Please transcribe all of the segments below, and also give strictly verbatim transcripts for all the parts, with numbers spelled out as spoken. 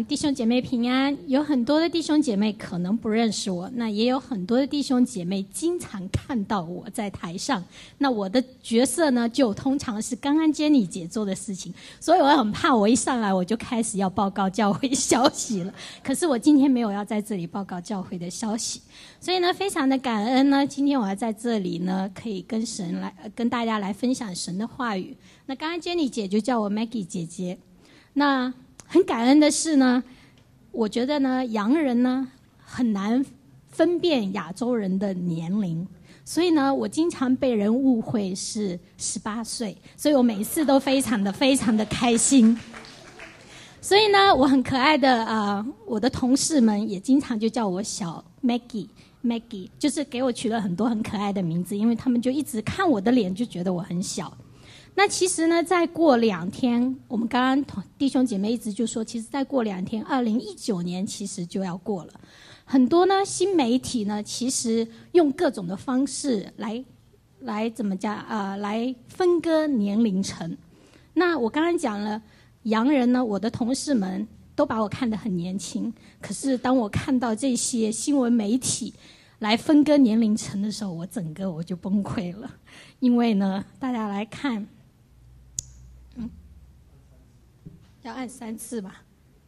呃，弟兄姐妹平安。有很多的弟兄姐妹可能不认识我，那也有很多的弟兄姐妹经常看到我在台上。那我的角色呢，就通常是刚刚 Jenny 姐做的事情，所以我很怕我一上来我就开始要报告教会消息了。可是我今天没有要在这里报告教会的消息，所以呢，非常的感恩呢，今天我要在这里呢，可以跟神来、呃、跟大家来分享神的话语。那刚刚 Jenny 姐就叫我 Maggie 姐姐。那很感恩的是呢，我觉得呢，洋人呢很难分辨亚洲人的年龄，所以呢，我经常被人误会是十八岁，所以我每次都非常的非常的开心。所以呢，我很可爱的呃，我的同事们也经常就叫我小 Maggie Maggie， 就是给我取了很多很可爱的名字，因为他们就一直看我的脸就觉得我很小。那其实呢，再过两天，我们刚刚弟兄姐妹一直就说，其实再过两天，二零一九年其实就要过了。很多呢新媒体呢，其实用各种的方式来来怎么讲啊、呃，来分割年龄层。那我刚刚讲了，洋人呢，我的同事们都把我看得很年轻，可是当我看到这些新闻媒体来分割年龄层的时候，我整个我就崩溃了。因为呢，大家来看。嗯，要按三次吧。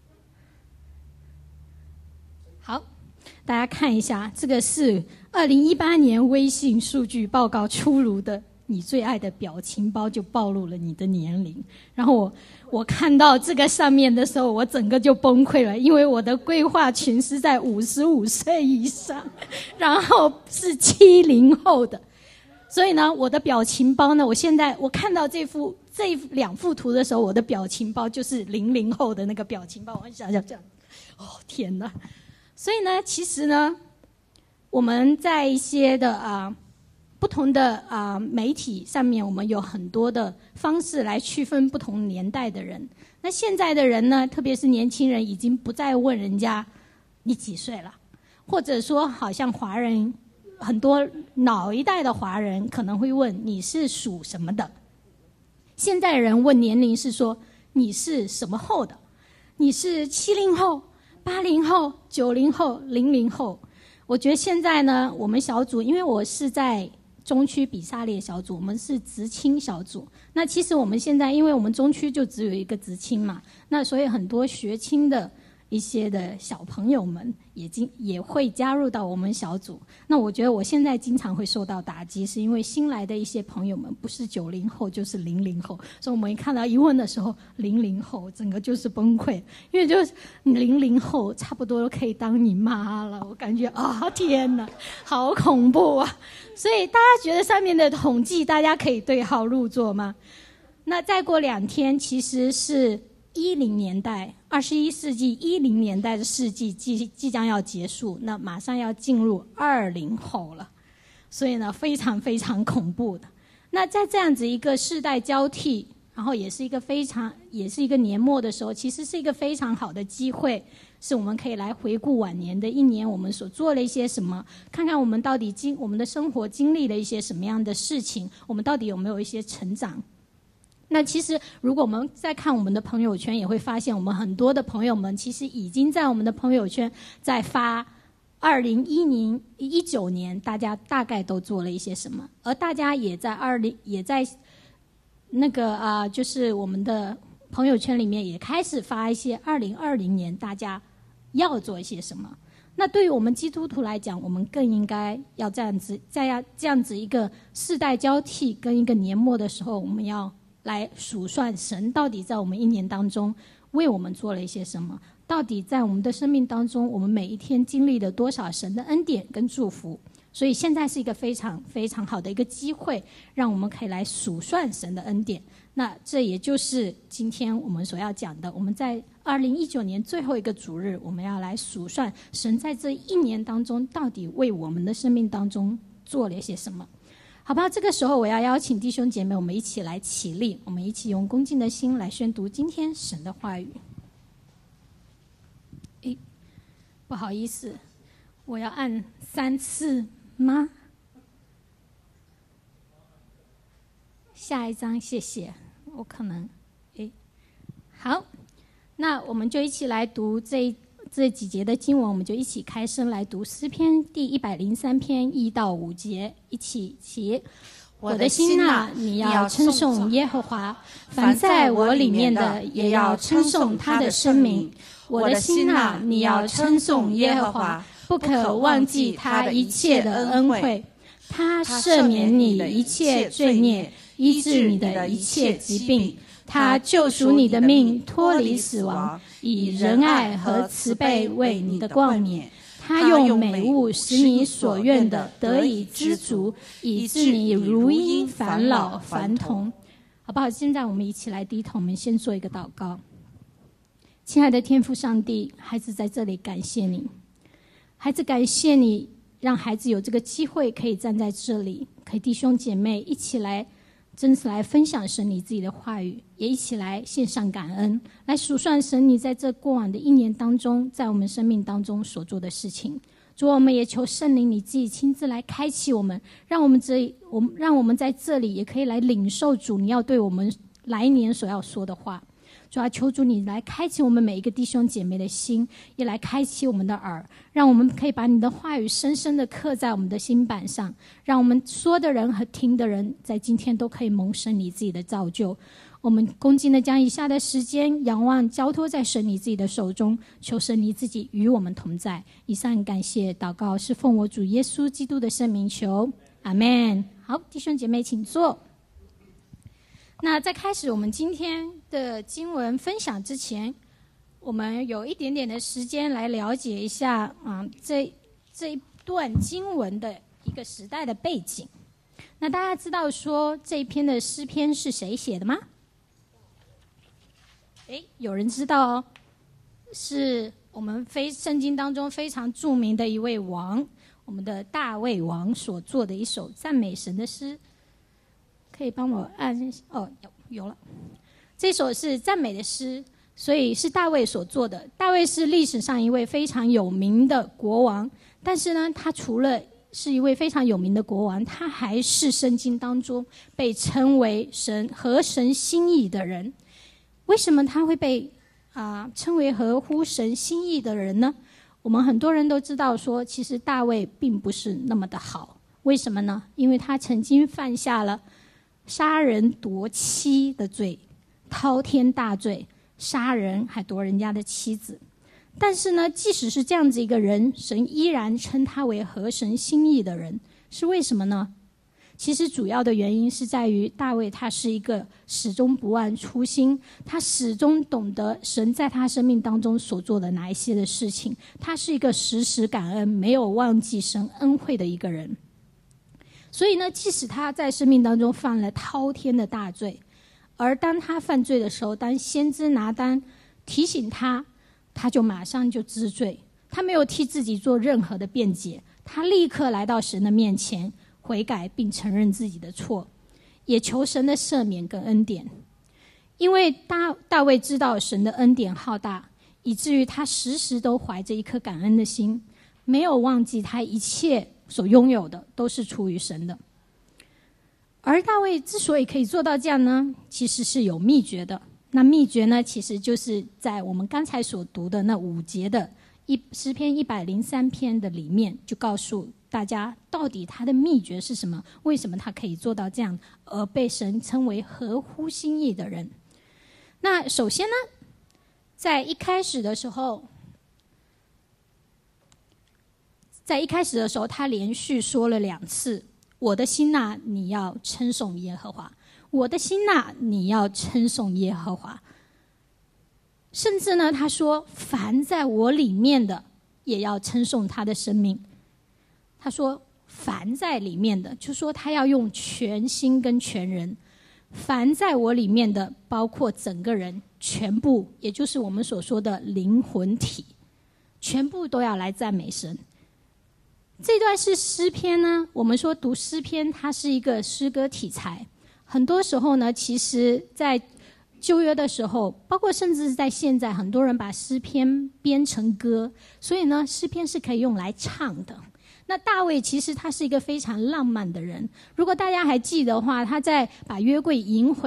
好，大家看一下，这个是二零一八年微信数据报告出炉的，你最爱的表情包就暴露了你的年龄。然后我我看到这个上面的时候，我整个就崩溃了，因为我的规划群是在五十五岁以上，然后是七零后的。所以呢，我的表情包呢，我现在我看到这幅这两幅图的时候，我的表情包就是零零后的那个表情包。我想想这样，哦天哪！所以呢，其实呢，我们在一些的啊、呃、不同的啊、呃、媒体上面，我们有很多的方式来区分不同年代的人。那现在的人呢，特别是年轻人，已经不再问人家你几岁了，或者说好像华人。很多老一代的华人可能会问你是属什么的，现在人问年龄是说你是什么后的，你是七零后、八零后、九零后、零零后。我觉得现在呢，我们小组，因为我是在中区比萨列小组，我们是职青小组。那其实我们现在，因为我们中区就只有一个职青嘛，那所以很多学青的一些的小朋友们也经也会加入到我们小组。那我觉得我现在经常会受到打击，是因为新来的一些朋友们不是九零后就是零零后，所以我们一看到一问的时候，零零后整个就是崩溃，因为就是零零后差不多可以当你妈了，我感觉啊天哪，好恐怖啊！所以大家觉得上面的统计大家可以对号入座吗？那再过两天其实是一零年代，二十一世纪一零年代的世纪即即将要结束，那马上要进入二零后了，所以呢，非常非常恐怖的。那在这样子一个世代交替，然后也是一个非常，也是一个年末的时候，其实是一个非常好的机会，是我们可以来回顾晚年的一年，我们所做了一些什么，看看我们到底经我们的生活经历了一些什么样的事情，我们到底有没有一些成长。那其实如果我们再看我们的朋友圈，也会发现我们很多的朋友们其实已经在我们的朋友圈在发二零一九年大家大概都做了一些什么，而大家也在二零也在那个啊、呃，就是我们的朋友圈里面也开始发一些二零二零年大家要做一些什么。那对于我们基督徒来讲，我们更应该要这样子，在要这样子一个世代交替跟一个年末的时候，我们要来数算神到底在我们一年当中为我们做了一些什么，到底在我们的生命当中，我们每一天经历了多少神的恩典跟祝福。所以现在是一个非常非常好的一个机会，让我们可以来数算神的恩典。那这也就是今天我们所要讲的，我们在二零一九年最后一个主日，我们要来数算神在这一年当中到底为我们的生命当中做了一些什么。好吧，这个时候我要邀请弟兄姐妹，我们一起来起立，我们一起用恭敬的心来宣读今天神的话语。诶，不好意思，我要按三次吗？下一章，谢谢。我可能，诶，好， 那我们就一起来读这这几节的经文，我们就一起开声来读诗篇第一百零三篇一到五节，一起起。我的心哪，你要称颂耶和华，凡在我里面的也要称颂他的生命。我的心哪，你要称颂耶和华，不可忘记他一切的恩惠。他赦免你一切罪孽，医治你的一切疾病。他救赎你的命，脱离死亡，以仁爱和慈悲为你的冠冕。他用美物使你所愿的得以知足，以致你如因返老还童。好不好？现在我们一起来低头，我们先做一个祷告。亲爱的天父上帝，孩子在这里感谢你，孩子感谢你，让孩子有这个机会可以站在这里，可以弟兄姐妹一起来真实来分享神你自己的话语，也一起来献上感恩，来数算神你在这过往的一年当中，在我们生命当中所做的事情。主，我们也求圣灵你自己亲自来开启我们，让我们这我们让我们在这里也可以来领受主你要对我们来年所要说的话。主啊，求主你来开启我们每一个弟兄姐妹的心，也来开启我们的耳，让我们可以把你的话语深深的刻在我们的心板上，让我们说的人和听的人在今天都可以蒙神你自己的造就。我们恭敬的将以下的时间仰望交托在神你自己的手中，求神你自己与我们同在。以上感谢祷告是奉我主耶稣基督的圣名求，阿们。好，弟兄姐妹请坐。那在开始我们今天的经文分享之前，我们有一点点的时间来了解一下啊，这这一段经文的一个时代的背景。那大家知道说这一篇的诗篇是谁写的吗？诶，有人知道哦，是我们非圣经当中非常著名的一位王，我们的大卫王所作的一首赞美神的诗。可以帮我按哦，有有了。这首是赞美的诗，所以是大卫所做的。大卫是历史上一位非常有名的国王，但是呢，他除了是一位非常有名的国王，他还是圣经当中被称为神合神心意的人。为什么他会被啊、呃、称为合乎神心意的人呢？我们很多人都知道说，其实大卫并不是那么的好。为什么呢？因为他曾经犯下了杀人夺妻的罪，滔天大罪，杀人还夺人家的妻子。但是呢，即使是这样子一个人，神依然称他为合神心意的人，是为什么呢？其实主要的原因是在于大卫他是一个始终不忘初心，他始终懂得神在他生命当中所做的哪一些的事情，他是一个时时感恩，没有忘记神恩惠的一个人。所以呢，即使他在生命当中犯了滔天的大罪，而当他犯罪的时候，当先知拿单提醒他，他就马上就知罪，他没有替自己做任何的辩解，他立刻来到神的面前悔改，并承认自己的错，也求神的赦免跟恩典。因为大大卫知道神的恩典浩大，以至于他时时都怀着一颗感恩的心，没有忘记他一切所拥有的都是出于神的。而大卫之所以可以做到这样呢，其实是有秘诀的。那秘诀呢，其实就是在我们刚才所读的那五节的一诗篇一百零三篇的里面，就告诉大家到底他的秘诀是什么，为什么他可以做到这样，而被神称为合乎心意的人。那首先呢，在一开始的时候在一开始的时候他连续说了两次，我的心哪，你要称颂耶和华，我的心哪，你要称颂耶和华。甚至呢，他说凡在我里面的也要称颂他的生命。他说凡在里面的，就说他要用全心跟全人，凡在我里面的包括整个人全部，也就是我们所说的灵魂体，全部都要来赞美神。这段是诗篇呢，我们说读诗篇它是一个诗歌题材，很多时候呢，其实在旧约的时候，包括甚至是在现在，很多人把诗篇编成歌，所以呢，诗篇是可以用来唱的。那大卫其实他是一个非常浪漫的人，如果大家还记得的话，他在把约柜迎回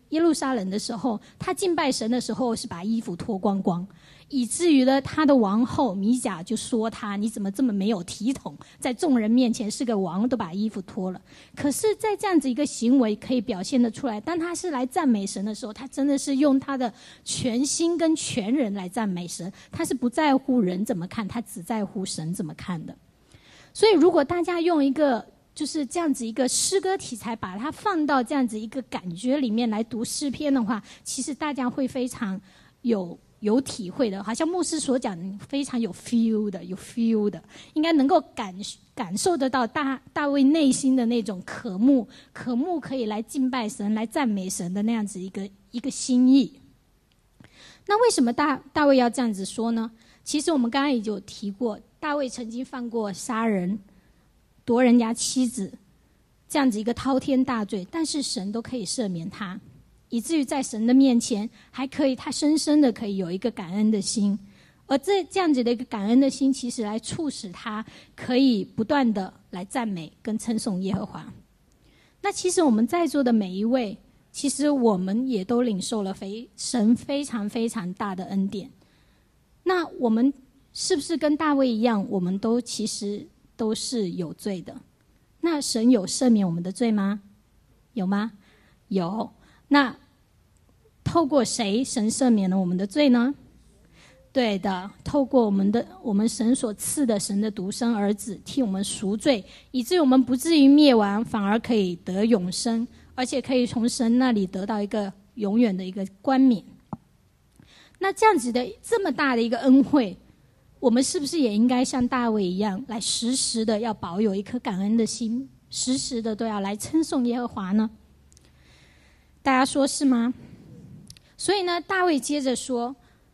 耶路撒冷的时候，他敬拜神的时候是把衣服脱光光，以至于呢，他的王后米甲就说他：“你怎么这么没有体统，在众人面前是个王，都把衣服脱了。”可是，在这样子一个行为可以表现得出来，当他是来赞美神的时候，他真的是用他的全心跟全人来赞美神，他是不在乎人怎么看，他只在乎神怎么看的。所以，如果大家用一个就是这样子一个诗歌题材，把它放到这样子一个感觉里面来读诗篇的话，其实大家会非常有有体会的，好像牧师所讲的，非常有 feel 的，有 feel 的，应该能够感感受得到大大卫内心的那种渴慕，渴慕可以来敬拜神、来赞美神的那样子一个一个心意。那为什么大大卫要这样子说呢？其实我们刚刚也有提过，大卫曾经犯过杀人、夺人家妻子这样子一个滔天大罪，但是神都可以赦免他，以至于在神的面前还可以他深深的可以有一个感恩的心，而这这样子的一个感恩的心，其实来促使他可以不断的来赞美跟称颂耶和华。那其实我们在座的每一位，其实我们也都领受了非神非常非常大的恩典。那我们是不是跟大卫一样，我们都其实都是有罪的？那神有赦免我们的罪吗？有吗？有。那透过谁神赦免了我们的罪呢？对的，透过我们的我们神所赐的神的独生儿子替我们赎罪，以至于我们不至于灭亡，反而可以得永生，而且可以从神那里得到一个永远的一个冠冕。那这样子的这么大的一个恩惠，我们是不是也应该像大卫一样，来时时的要保有一颗感恩的心，时时的都要来称颂耶和华呢？大家说是吗？所以呢，大卫接着说，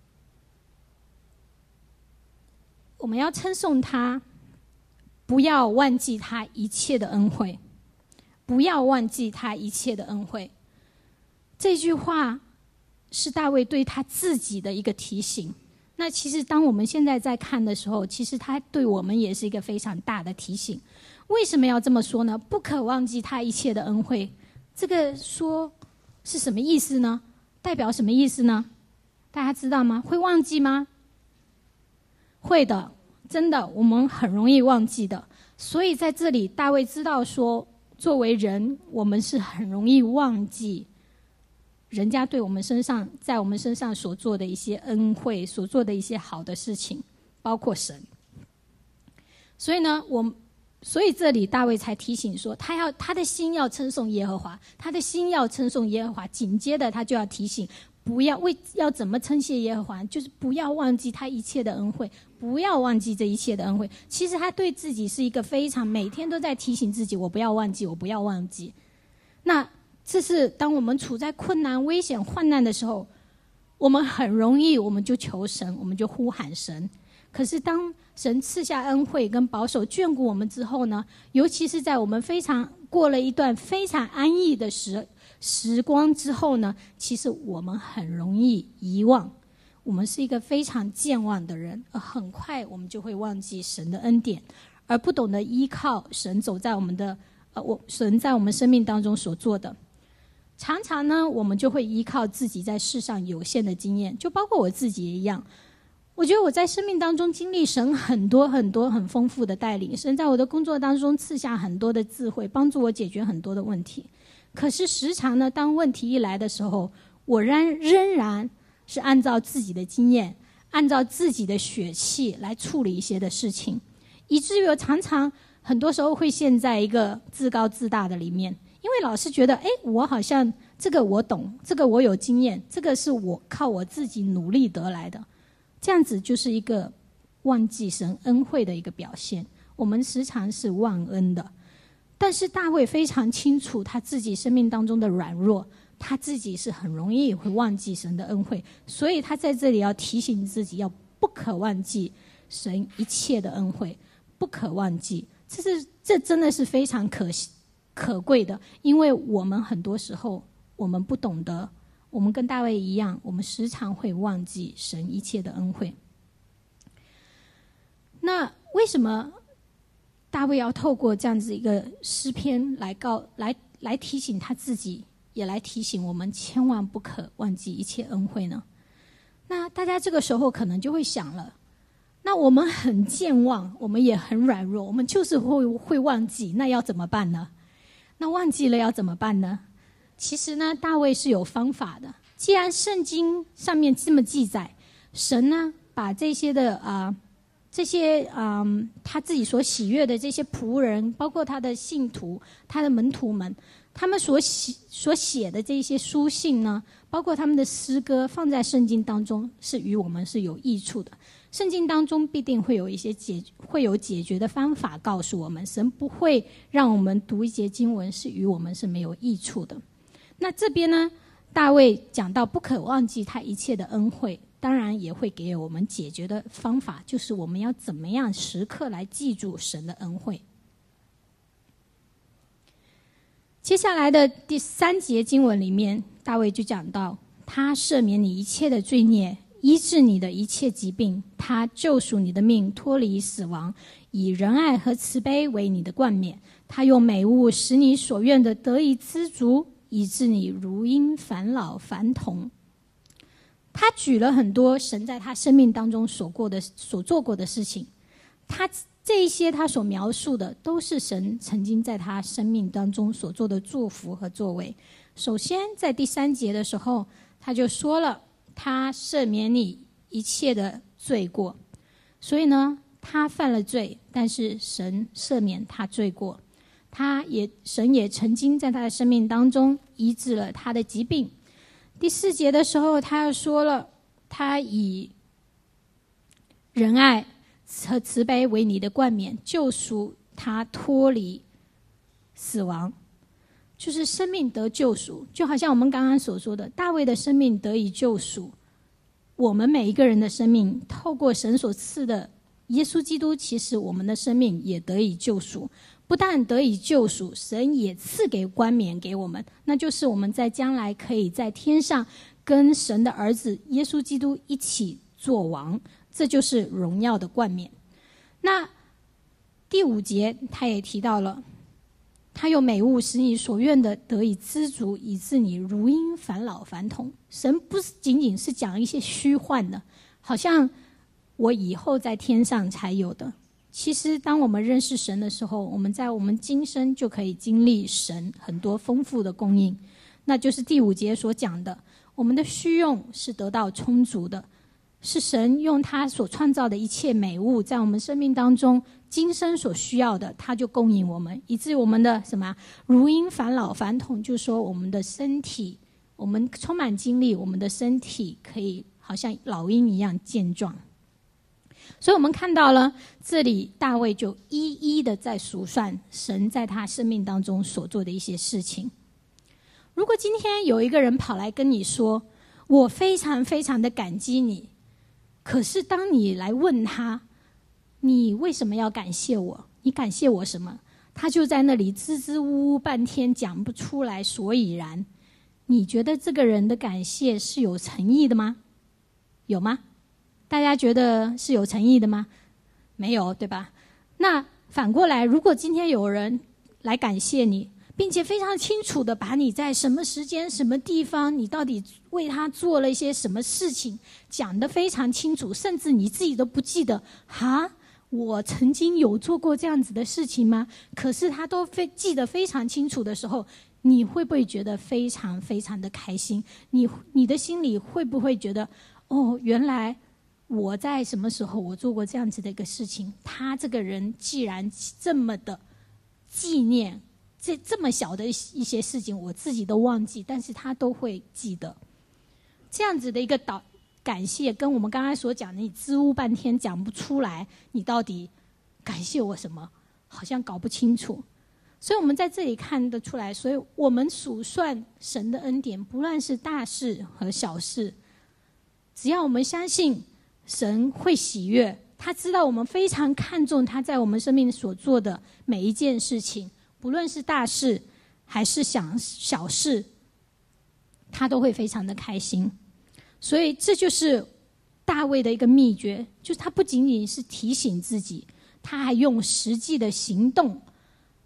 我们要称颂他，不要忘记他一切的恩惠，不要忘记他一切的恩惠。这句话是大卫对他自己的一个提醒。那其实当我们现在在看的时候，其实他对我们也是一个非常大的提醒。为什么要这么说呢？不可忘记他一切的恩惠，这个说是什么意思呢？代表什么意思呢？大家知道吗？会忘记吗？会的，真的，我们很容易忘记的。所以在这里大卫知道说，作为人，我们是很容易忘记人家对我们身上在我们身上所做的一些恩惠，所做的一些好的事情，包括神。所以呢，我所以这里大卫才提醒说，他要他的心要称颂耶和华，他的心要称颂耶和华。紧接着他就要提醒，不要为要怎么称谢耶和华，就是不要忘记他一切的恩惠，不要忘记这一切的恩惠。其实他对自己是一个非常每天都在提醒自己，我不要忘记，我不要忘记。那这是当我们处在困难、危险、患难的时候，我们很容易我们就求神，我们就呼喊神。可是当神赐下恩惠跟保守眷顾我们之后呢，尤其是在我们非常过了一段非常安逸的时时光之后呢，其实我们很容易遗忘，我们是一个非常健忘的人，而很快我们就会忘记神的恩典，而不懂得依靠神走在我们的呃，我神在我们生命当中所做的。常常呢，我们就会依靠自己在世上有限的经验，就包括我自己也一样。我觉得我在生命当中经历神很多很多很丰富的带领，神在我的工作当中赐下很多的智慧，帮助我解决很多的问题。可是时常呢，当问题一来的时候，我仍仍然是按照自己的经验，按照自己的血气来处理一些的事情，以至于我常常很多时候会陷在一个自高自大的里面。因为老是觉得，哎，我好像这个我懂，这个我有经验，这个是我靠我自己努力得来的，这样子就是一个忘记神恩惠的一个表现。我们时常是忘恩的，但是大卫非常清楚他自己生命当中的软弱，他自己是很容易会忘记神的恩惠，所以他在这里要提醒自己，要不可忘记神一切的恩惠，不可忘记。这是这真的是非常可惜。可贵的，因为我们很多时候我们不懂得，我们跟大卫一样，我们时常会忘记神一切的恩惠。那为什么大卫要透过这样子一个诗篇来告来来提醒他自己， 也来提醒我们，千万不可忘记一切恩惠呢？那大家这个时候可能就会想了，那我们很健忘，我们也很软弱，我们就是会会忘记，那要怎么办呢？那忘记了要怎么办呢？其实呢，大卫是有方法的。既然圣经上面这么记载，神呢把这些的啊、呃、这些啊、呃、他自己所喜悦的这些仆人，包括他的信徒、他的门徒们，他们所写所写的这些书信呢，包括他们的诗歌，放在圣经当中是与我们是有益处的。圣经当中必定会有一些解会有解决的方法告诉我们，神不会让我们读一节经文是与我们是没有益处的。那这边呢，大卫讲到不可忘记他一切的恩惠，当然也会给我们解决的方法，就是我们要怎么样时刻来记住神的恩惠。接下来的第三节经文里面，大卫就讲到，他赦免你一切的罪孽，医治你的一切疾病，他救赎你的命，脱离死亡，以仁爱和慈悲为你的冠冕，他用美物使你所愿的得以知足，以致你如婴返老还童。他举了很多神在他生命当中所过的所做过的事情，他这一些他所描述的都是神曾经在他生命当中所做的祝福和作为。首先在第三节的时候，他就说了他赦免你一切的罪过，所以呢，他犯了罪，但是神赦免他罪过，他也神也曾经在他的生命当中医治了他的疾病。第四节的时候，他又说了，他以仁爱和慈悲为你的冠冕，救赎他脱离死亡，就是生命得救赎。就好像我们刚刚所说的，大卫的生命得以救赎，我们每一个人的生命透过神所赐的耶稣基督，其实我们的生命也得以救赎。不但得以救赎，神也赐给冠冕给我们，那就是我们在将来可以在天上跟神的儿子耶稣基督一起作王，这就是荣耀的冠冕。那第五节他也提到了，他用美物使你所愿的得以知足，以致你如婴返老还童。神不仅仅是讲一些虚幻的，好像我以后在天上才有的。其实当我们认识神的时候，我们在我们今生就可以经历神很多丰富的供应，那就是第五节所讲的，我们的需用是得到充足的，是神用他所创造的一切美物在我们生命当中今生所需要的，他就供应我们，以致我们的什么如婴返老还童，就是说我们的身体，我们充满精力，我们的身体可以好像老鹰一样健壮。所以我们看到了这里大卫就一一的在数算神在他生命当中所做的一些事情。如果今天有一个人跑来跟你说，我非常非常的感激你，可是当你来问他，你为什么要感谢我？你感谢我什么？他就在那里支支吾吾半天讲不出来所以然。你觉得这个人的感谢是有诚意的吗？有吗？大家觉得是有诚意的吗？没有，对吧？那反过来，如果今天有人来感谢你，并且非常清楚的把你在什么时间、什么地方，你到底为他做了一些什么事情，讲得非常清楚，甚至你自己都不记得，哈，我曾经有做过这样子的事情吗？可是他都非记得非常清楚的时候，你会不会觉得非常非常的开心？你你的心里会不会觉得，哦，原来我在什么时候我做过这样子的一个事情，他这个人既然这么的纪念这这么小的一些事情，我自己都忘记，但是他都会记得。这样子的一个导感谢，跟我们刚才所讲的，你支吾半天讲不出来，你到底感谢我什么，好像搞不清楚。所以我们在这里看得出来，所以我们数算神的恩典，不论是大事和小事，只要我们相信神会喜悦，他知道我们非常看重他在我们生命所做的每一件事情，不论是大事还是小小事，他都会非常的开心。所以这就是大卫的一个秘诀，就是他不仅仅是提醒自己，他还用实际的行动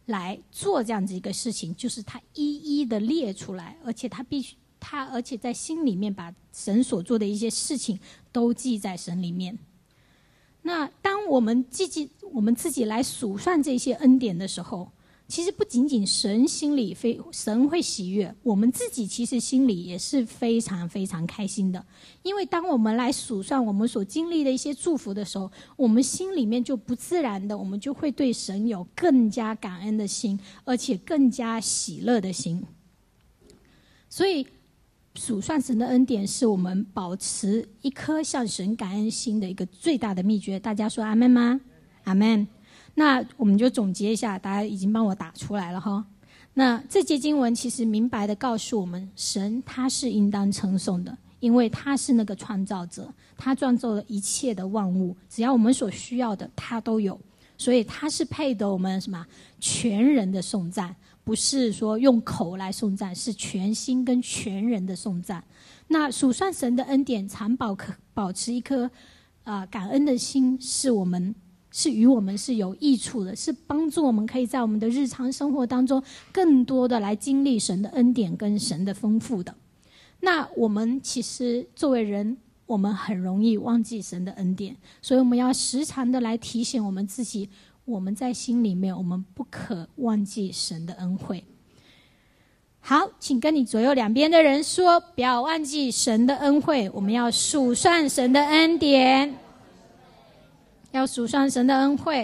来做这样子一个事情，就是他一一的列出来，而且他必须他而且在心里面把神所做的一些事情都记在神里面。那当我们记记我们自己来数算这些恩典的时候，其实不仅仅神心里非神会喜悦，我们自己其实心里也是非常非常开心的。因为当我们来数算我们所经历的一些祝福的时候，我们心里面就不自然的，我们就会对神有更加感恩的心，而且更加喜乐的心。所以数算神的恩典是我们保持一颗向神感恩心的一个最大的秘诀。大家说阿们吗？阿们。那我们就总结一下，大家已经帮我打出来了哈。那这节经文其实明白的告诉我们，神他是应当称颂的，因为他是那个创造者，他创造了一切的万物，只要我们所需要的他都有，所以他是配得我们什么全人的颂赞，不是说用口来颂赞，是全心跟全人的颂赞。那数算神的恩典，常保保持一颗啊、呃、感恩的心，是我们是与我们是有益处的，是帮助我们可以在我们的日常生活当中更多的来经历神的恩典跟神的丰富的。那我们其实作为人，我们很容易忘记神的恩典，所以我们要时常的来提醒我们自己，我们在心里面我们不可忘记神的恩惠。好，请跟你左右两边的人说，不要忘记神的恩惠，我们要数算神的恩典，要数算神的恩惠。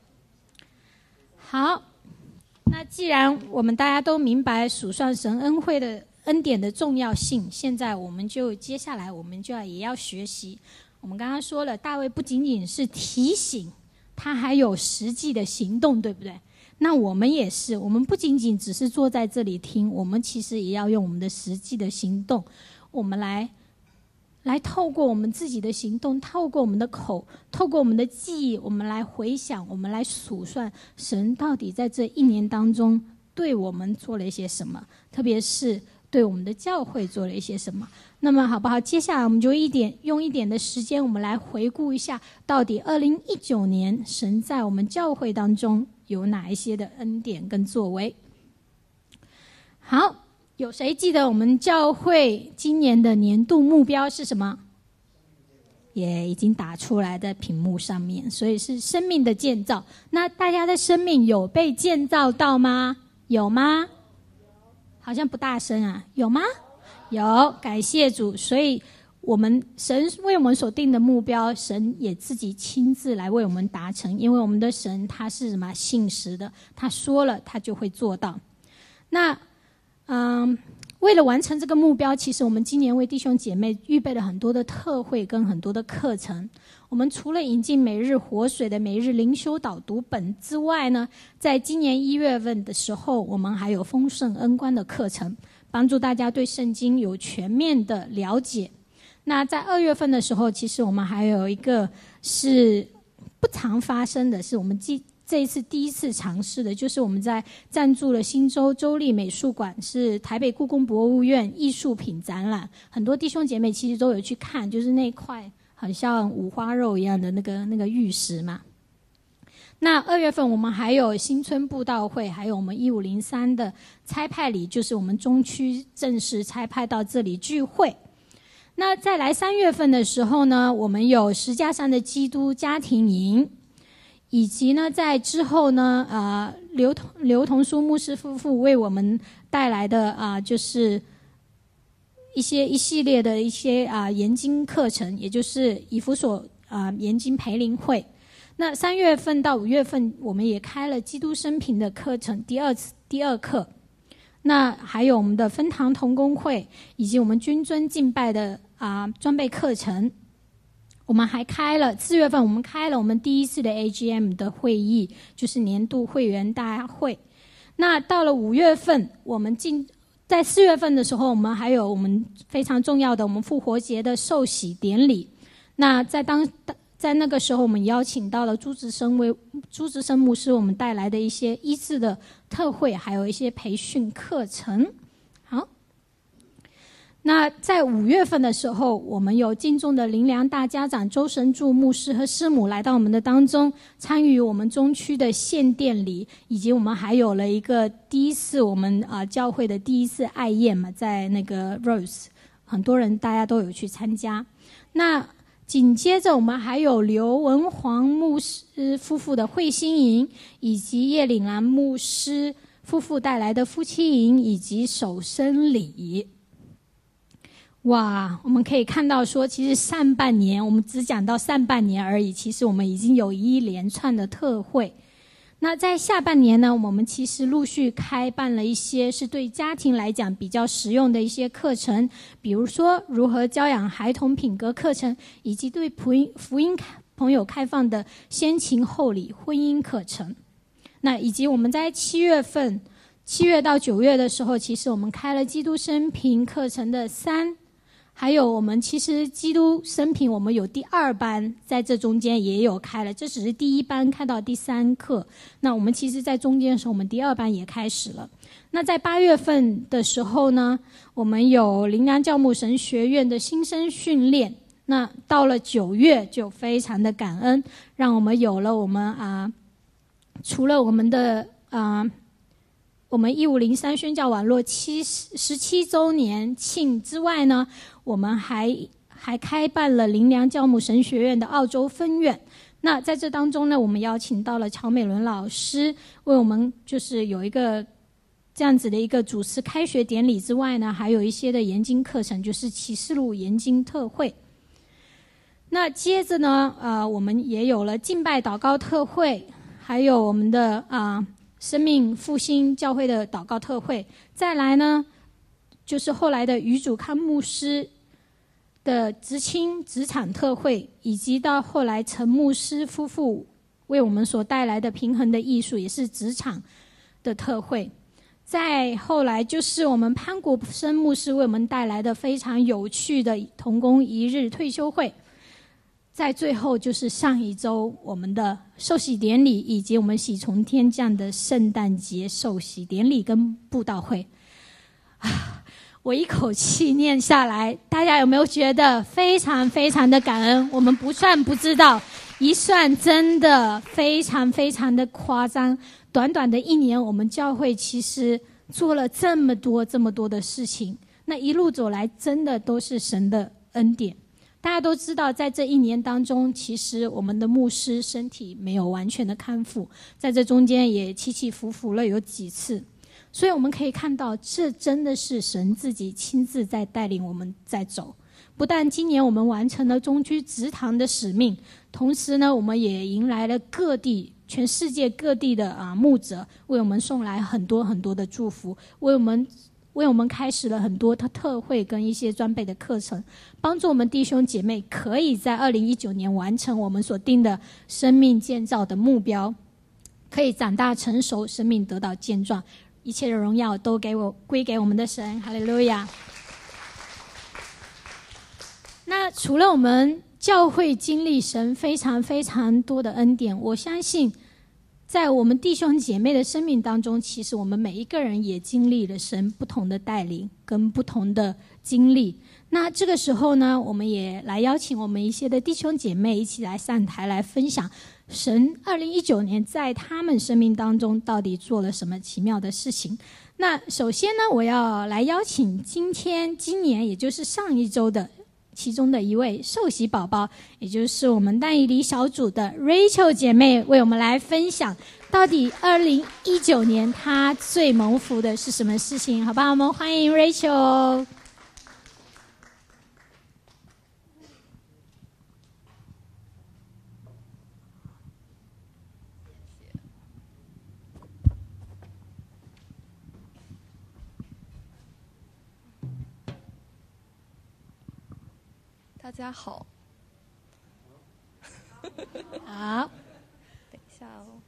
好，那既然我们大家都明白数算神恩惠的恩典的重要性，现在我们就接下来我们就要也要学习。我们刚刚说了，大卫不仅仅是提醒，他还有实际的行动，对不对？那我们也是，我们不仅仅只是坐在这里听，我们其实也要用我们的实际的行动，我们来来透过我们自己的行动，透过我们的口，透过我们的记忆，我们来回想，我们来数算神到底在这一年当中对我们做了一些什么，特别是对我们的教会做了一些什么。那么好不好，接下来我们就一点用一点的时间，我们来回顾一下到底二零一九年神在我们教会当中有哪一些的恩典跟作为。好，有谁记得我们教会今年的年度目标是什么？也已经打出来在屏幕上面，所以是生命的建造。那大家的生命有被建造到吗？有吗？好像不大声啊，有吗？有，感谢主。所以我们神为我们所定的目标，神也自己亲自来为我们达成，因为我们的神他是什么？信实的，他说了他就会做到。那嗯，为了完成这个目标，其实我们今年为弟兄姐妹预备了很多的特会跟很多的课程。我们除了引进每日活水的每日灵修导读本之外呢，在今年一月份的时候，我们还有丰盛恩光的课程，帮助大家对圣经有全面的了解。那在二月份的时候，其实我们还有一个是不常发生的，是我们这一次第一次尝试的，就是我们在赞助了新州州立美术馆，是台北故宫博物院艺术品展览，很多弟兄姐妹其实都有去看，就是那块很像五花肉一样的那个那个玉石嘛。那二月份我们还有新春布道会，还有我们一五零三的差派礼，就是我们中区正式差派到这里聚会。那再来三月份的时候呢，我们有石架上的基督家庭营，以及呢在之后呢呃刘同刘同书牧师夫妇为我们带来的啊、呃、就是一些一系列的一些啊、呃、研经课程，也就是以弗所啊、呃、研经培灵会。那三月份到五月份我们也开了基督生平的课程第二次第二课。那还有我们的分堂同工会，以及我们君尊敬拜的啊、呃、装备课程。我们还开了四月份我们开了我们第一次的 A G M 的会议，就是年度会员大会。那到了五月份，我们进在四月份的时候，我们还有我们非常重要的我们复活节的受洗典礼。那在当在那个时候，我们邀请到了朱植生为朱植生牧师我们带来的一些医治的特会，还有一些培训课程。好， 那在五月份的时候，我们有敬重的灵粮大家长周神柱牧师和师母来到我们的当中，参与我们中区的献殿礼，以及我们还有了一个第一次我们啊、呃、教会的第一次爱宴嘛，在那个 Rose， 很多人大家都有去参加。那紧接着我们还有刘文煌牧师夫妇的会心营，以及叶岭兰牧师夫妇带来的夫妻营，以及守生礼。哇，我们可以看到说，其实上半年我们只讲到上半年而已，其实我们已经有一连串的特会。那在下半年呢，我们其实陆续开办了一些是对家庭来讲比较实用的一些课程，比如说如何教养孩童品格课程，以及对福音福音朋友开放的先情后理婚姻课程。那以及我们在七月份七月到九月的时候，其实我们开了基督生平课程的三，还有我们其实基督生平我们有第二班，在这中间也有开了，这只是第一班开到第三课，那我们其实在中间的时候我们第二班也开始了。那在八月份的时候呢，我们有灵粮教牧神学院的新生训练，那到了九月就非常的感恩，让我们有了我们啊，除了我们的啊我们一五零三宣教网络七十七周年庆之外呢，我们还还开办了灵粮教牧神学院的澳洲分院。那在这当中呢，我们邀请到了乔美伦老师为我们就是有一个这样子的一个主持开学典礼之外呢，还有一些的研经课程，就是启示录研经特会。那接着呢，呃，我们也有了敬拜祷告特会，还有我们的啊。呃生命复兴教会的祷告特会，再来呢就是后来的余主康牧师的职青职场特会，以及到后来陈牧师夫妇为我们所带来的平衡的艺术，也是职场的特会。再后来就是我们潘国生牧师为我们带来的非常有趣的同工一日退休会。在最后就是上一周我们的受洗典礼，以及我们喜从天降的圣诞节受洗典礼跟布道会。啊，我一口气念下来，大家有没有觉得非常非常的感恩？我们不算不知道，一算真的非常非常的夸张。短短的一年，我们教会其实做了这么多这么多的事情，那一路走来真的都是神的恩典。大家都知道，在这一年当中，其实我们的牧师身体没有完全的康复，在这中间也起起伏伏了有几次，所以我们可以看到，这真的是神自己亲自在带领我们在走。不但今年我们完成了中区职堂的使命，同时呢，我们也迎来了各地全世界各地的啊牧者为我们送来很多很多的祝福，为我们为我们开始了很多的特会跟一些装备的课程，帮助我们弟兄姐妹可以在二零一九年完成我们所定的生命建造的目标，可以长大成熟，生命得到健壮，一切的荣耀都给我归给我们的神，哈利路亚。那除了我们教会经历神非常非常多的恩典，我相信在我们弟兄姐妹的生命当中，其实我们每一个人也经历了神不同的带领跟不同的经历。那这个时候呢，我们也来邀请我们一些的弟兄姐妹一起来上台来分享神二零一九年在他们生命当中到底做了什么奇妙的事情。那首先呢，我要来邀请今天今年也就是上一周的其中的一位受洗宝宝，也就是我们但以理小组的 Rachel 姐妹，为我们来分享到底二零一九年她最蒙福的是什么事情，好不好？我们欢迎 Rachel。 大家好。 好， 等一下哦。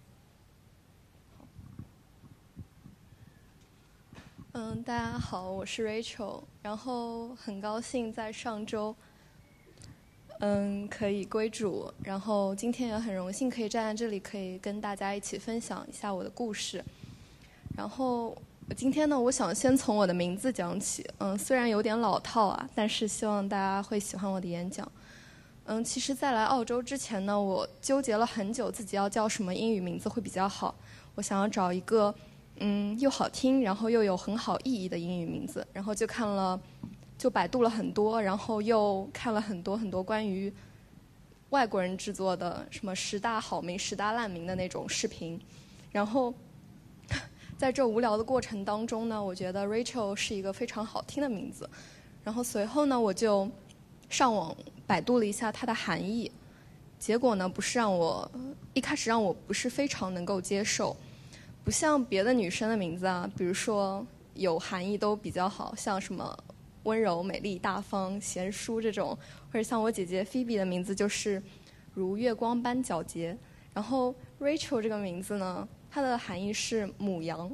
嗯，大家好，我是 Rachel， 然后很高兴在上周，嗯，可以归主，然后今天也很荣幸可以站在这里，可以跟大家一起分享一下我的故事。然后今天呢，我想先从我的名字讲起。嗯，虽然有点老套啊，但是希望大家会喜欢我的演讲。嗯，其实，在来澳洲之前呢，我纠结了很久，自己要叫什么英语名字会比较好。我想要找一个，嗯，又好听，然后又有很好意义的英语名字。然后就看了，就百度了很多，然后又看了很多很多关于外国人制作的什么十大好名、十大烂名的那种视频，然后。在这无聊的过程当中呢，我觉得 Rachel 是一个非常好听的名字。然后随后呢，我就上网百度了一下它的含义。结果呢，不是让我一开始让我不是非常能够接受，不像别的女生的名字啊，比如说有含义都比较好，像什么温柔、美丽、大方、贤淑这种，或者像我姐姐 Phoebe 的名字就是如月光般皎洁。然后 Rachel 这个名字呢，它的含义是母羊，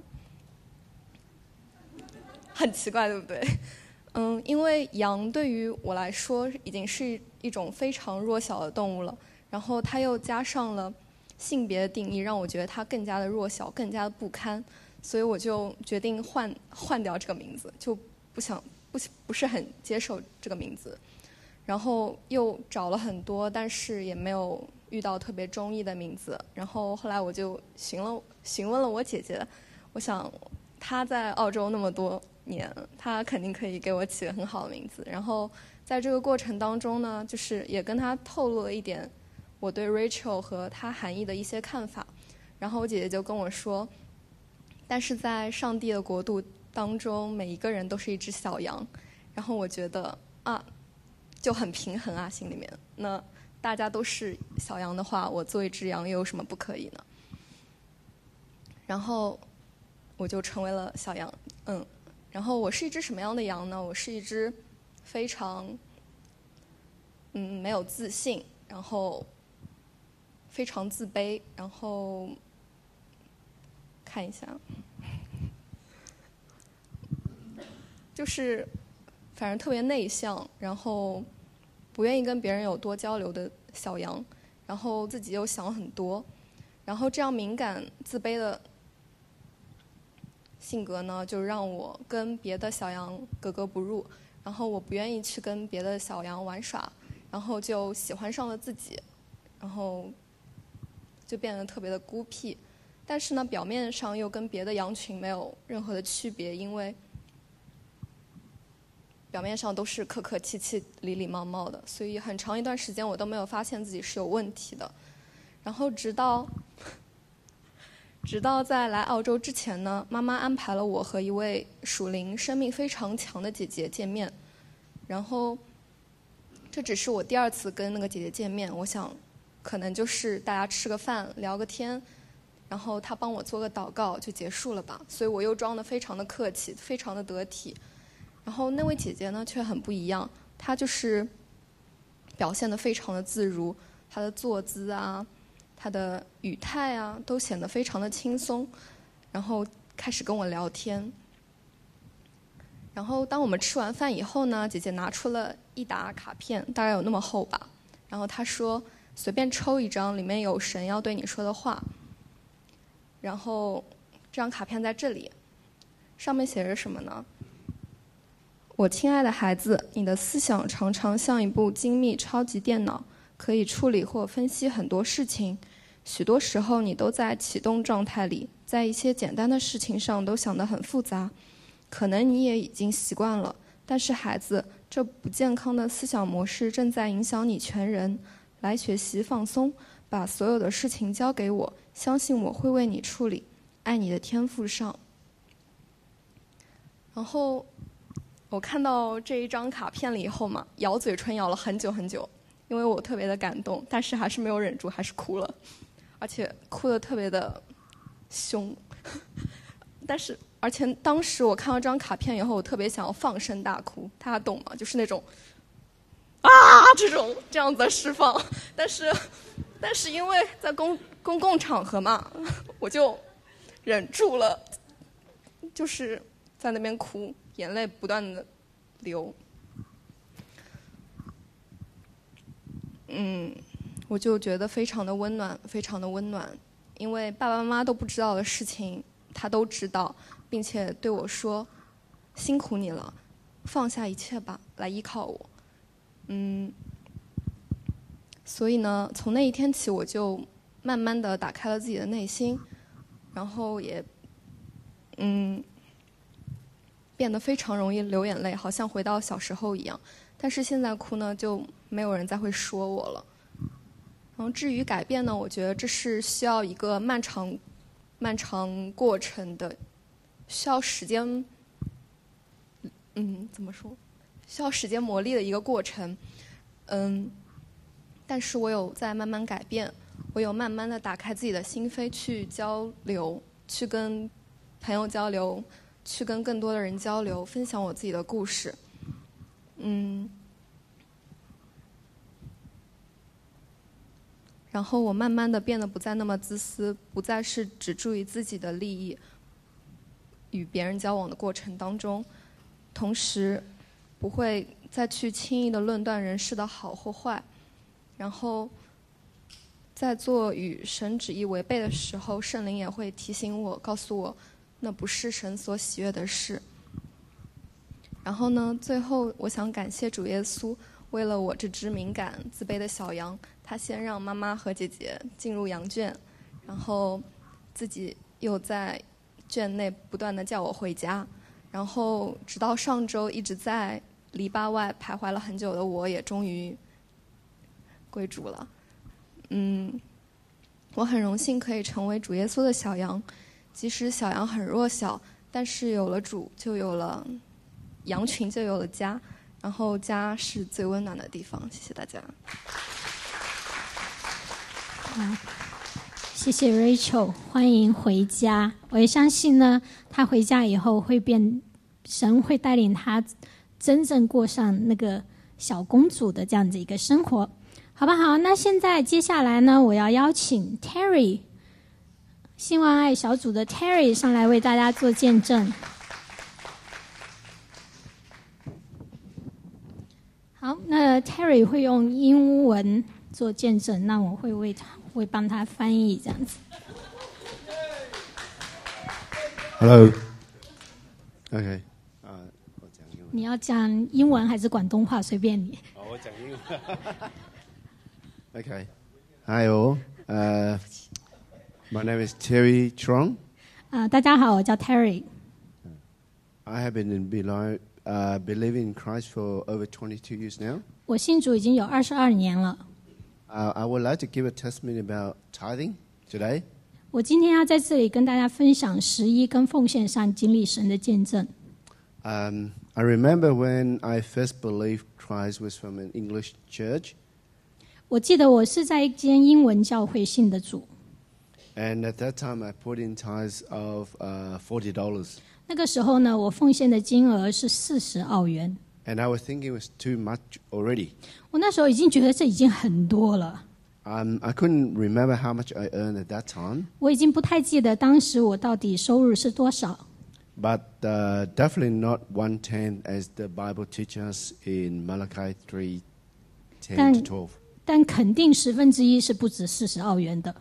很奇怪，对不对？嗯，因为羊对于我来说已经是一种非常弱小的动物了，然后它又加上了性别的定义，让我觉得它更加的弱小，更加的不堪，所以我就决定换换掉这个名字，就不想不不是很接受这个名字，然后又找了很多，但是也没有遇到特别中意的名字，然后后来我就询了询问了我姐姐，我想她在澳洲那么多年，她肯定可以给我起个很好的名字。然后在这个过程当中呢，就是也跟她透露了一点我对 Rachel 和它含义的一些看法。然后我姐姐就跟我说，但是在上帝的国度当中，每一个人都是一只小羊。然后我觉得啊，就很平衡啊，心里面那。大家都是小羊的话，我做一只羊又有什么不可以呢？然后我就成为了小羊，嗯。然后我是一只什么样的羊呢？我是一只非常，嗯，没有自信，然后非常自卑，然后看一下，就是反正特别内向，然后。不愿意跟别人有多交流的小羊，然后自己又想很多，然后这样敏感自卑的性格呢，就让我跟别的小羊格格不入，然后我不愿意去跟别的小羊玩耍，然后就喜欢上了自己，然后就变得特别的孤僻，但是呢，表面上又跟别的羊群没有任何的区别，因为表面上都是客客气气、礼礼貌貌的，所以很长一段时间我都没有发现自己是有问题的。然后直到，直到在来澳洲之前呢，妈妈安排了我和一位属灵生命非常强的姐姐见面。然后，这只是我第二次跟那个姐姐见面，我想，可能就是大家吃个饭、聊个天，然后她帮我做个祷告就结束了吧。所以我又装得非常的客气，非常的得体。然后那位姐姐呢却很不一样，她就是表现得非常的自如，她的坐姿啊，她的语态啊，都显得非常的轻松，然后开始跟我聊天。然后当我们吃完饭以后呢，姐姐拿出了一沓卡片，大概有那么厚吧，然后她说随便抽一张，里面有神要对你说的话。然后这张卡片在这里，上面写着什么呢？我亲爱的孩子，你的思想常常像一部精密超级电脑，可以处理或分析很多事情。许多时候你都在启动状态里，在一些简单的事情上都想得很复杂。可能你也已经习惯了，但是孩子，这不健康的思想模式正在影响你全人。来学习放松，把所有的事情交给我，相信我会为你处理。爱你的天赋上。然后我看到这一张卡片了以后嘛，咬嘴唇咬了很久很久，因为我特别的感动，但是还是没有忍住，还是哭了，而且哭得特别的凶。但是，而且当时我看到这张卡片以后，我特别想要放声大哭，大家懂吗？就是那种啊这种这样子的释放。但是，但是因为在公公共场合嘛，我就忍住了，就是在那边哭。眼泪不断的流，嗯，我就觉得非常的温暖，非常的温暖，因为爸爸妈妈都不知道的事情，他都知道， 并且对我说：“辛苦你了，放下一切吧，来依靠我。”嗯，所以呢，从那一天起，我就慢慢的打开了自己的内心，然后也，嗯，变得非常容易流眼泪，好像回到小时候一样。但是现在哭呢，就没有人再会说我了。然后至于改变呢，我觉得这是需要一个漫长、漫长过程的，需要时间，嗯，怎么说？需要时间磨砺的一个过程。嗯，但是我有在慢慢改变，我有慢慢的打开自己的心扉去交流，去跟朋友交流，去跟更多的人交流，分享我自己的故事。嗯，然后我慢慢的变得不再那么自私，不再是只注意自己的利益，与别人交往的过程当中，同时不会再去轻易的论断人事的好或坏，然后在做与神旨意违背的时候，圣灵也会提醒我，告诉我那不是神所喜悦的事。然后呢，最后我想感谢主耶稣，为了我这只敏感自卑的小羊，他先让妈妈和姐姐进入羊圈，然后自己又在圈内不断的叫我回家，然后直到上周一直在篱笆外徘徊了很久的我，也终于归主了。嗯，我很荣幸可以成为主耶稣的小羊，即使小羊很弱小，但是有了主就有了羊群，就有了家，然后家是最温暖的地方。谢谢大家。 好，谢谢 Rachel， 欢迎回家。我也相信呢，他回家以后会变，神会带领他真正过上那个小公主的这样子一个生活，好不好？那现在接下来呢，我要邀请 Terry， 兴旺爱小组的 Terry 上来为大家做见证。好，那 Terry 会用英文做见证，那我会为他会帮他翻译这样子。 Hello. OK. 啊、uh, ，我讲英文。 你要讲英文还是广东话，随便你。 哦，我讲英文。OK. Hi all. Uh, my name is Terry Trong. 啊、uh, ，大家好，我叫 Terry。 I have been in below, uh, believing in Christ for over twenty-two years now. 我信主已经有二十二年了。 Uh, I would like to give a testimony about tithing today. 我今天要在这里跟大家分享十一跟奉献上经历神的见证。 Um, I remember when I first believed Christ was from an English church. 我记得我是在一间英文教会信的主。 And at that time, I put in tithes of uh, forty dollars. 那个时候呢，我奉献的金额是四十澳元。 And I was thinking it was too much already. 我那时候已经觉得这已经很多了。 Um, I couldn't remember how much I earned at that time. 我已经不太记得当时我到底收入是多少。 But uh, definitely not one tenth as the Bible teaches us in Malachi three ten to twelve. 但肯定十分之一是不止四十澳元的。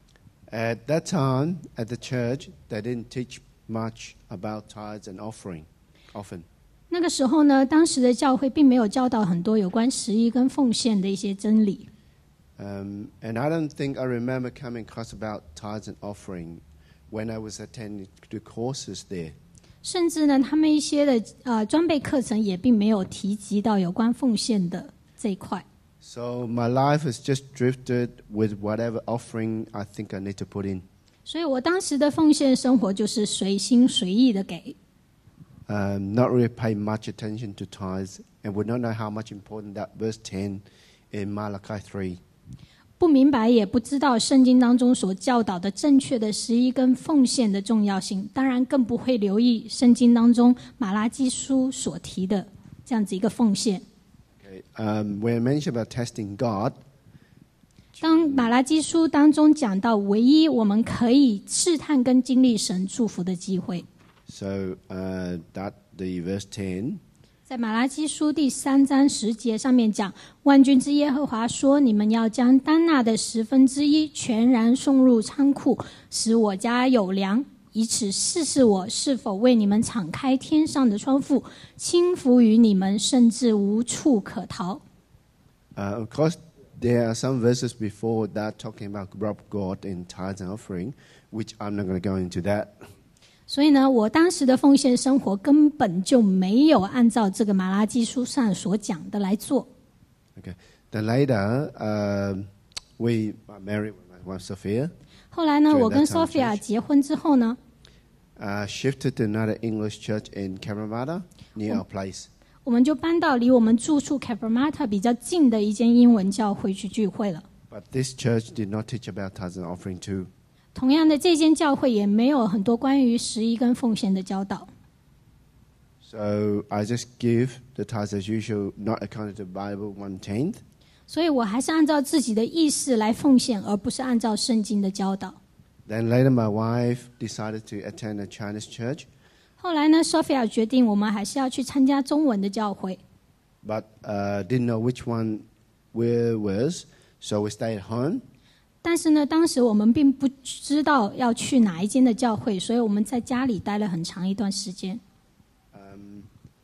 At that time, at the church, they didn't teach much about tithes and offering, often. 那个时候呢，当时的教会并没有教导很多有关十一跟奉献的一些真理。 Um, and I don't think I remember coming across about tithes and offering when I was attending the courses there. 甚至呢，他们一些的呃装备课程也并没有提及到有关奉献的这一块。 So my life has just drifted with whatever offering I think I need to put in. 所以我当时的奉献生活就是随心随意的给。 Um, not really pay much attention to tithes and would not know how much important that verse ten in Malachi three. 不明白也不知道圣经当中所教導的正確的十一跟奉獻的重要性，當然更不會留意聖經當中馬拉基書所提的這樣子一個奉獻。 Okay. Um, when I mentioned about testing God, 當馬拉基書當中講到唯一我們可以試探跟經歷神祝福的機會。 so uh, that the verse ten, 在馬拉基書第三章十節上面講，萬軍之耶和華說：你們要將當納的十分之一全然送入倉庫，使我家有糧， 以此试试我是否为你们敞开天上的窗户，倾福于你们，甚至无处可逃。 Uh, of course, there are some verses before that talking about rob God in tithes and offering, which I'm not going to go into that. 所以呢，我当时的奉献生活根本就没有按照这个马拉基书上所讲的来做。 Okay. Then later, uh, we are married with my wife Sophia. 后来呢， During 我跟 that time, Sophia church. 结婚之后呢， Uh, shifted to another English church in Cabramatta, near our place. 我们就搬到离我们住处 Cabramatta 比较近的一间英文教会去聚会了。 But this church did not teach about tithes and offering too. 同样的，这间教会也没有很多关于十一跟奉献的教导。 So I just give the tithes as usual, not according to the Bible, one tenth. 所以我还是按照自己的意识来奉献，而不是按照圣经的教导。 Then later, my wife decided to attend a Chinese church, 后来呢 ，Sophia 决定我们还是要去参加中文的教会， but uh, didn't know which one where was, so we stayed at home. 但是呢，当时我们并不知道要去哪一间的教会，所以我们在家里待了很长一段时间。 Um,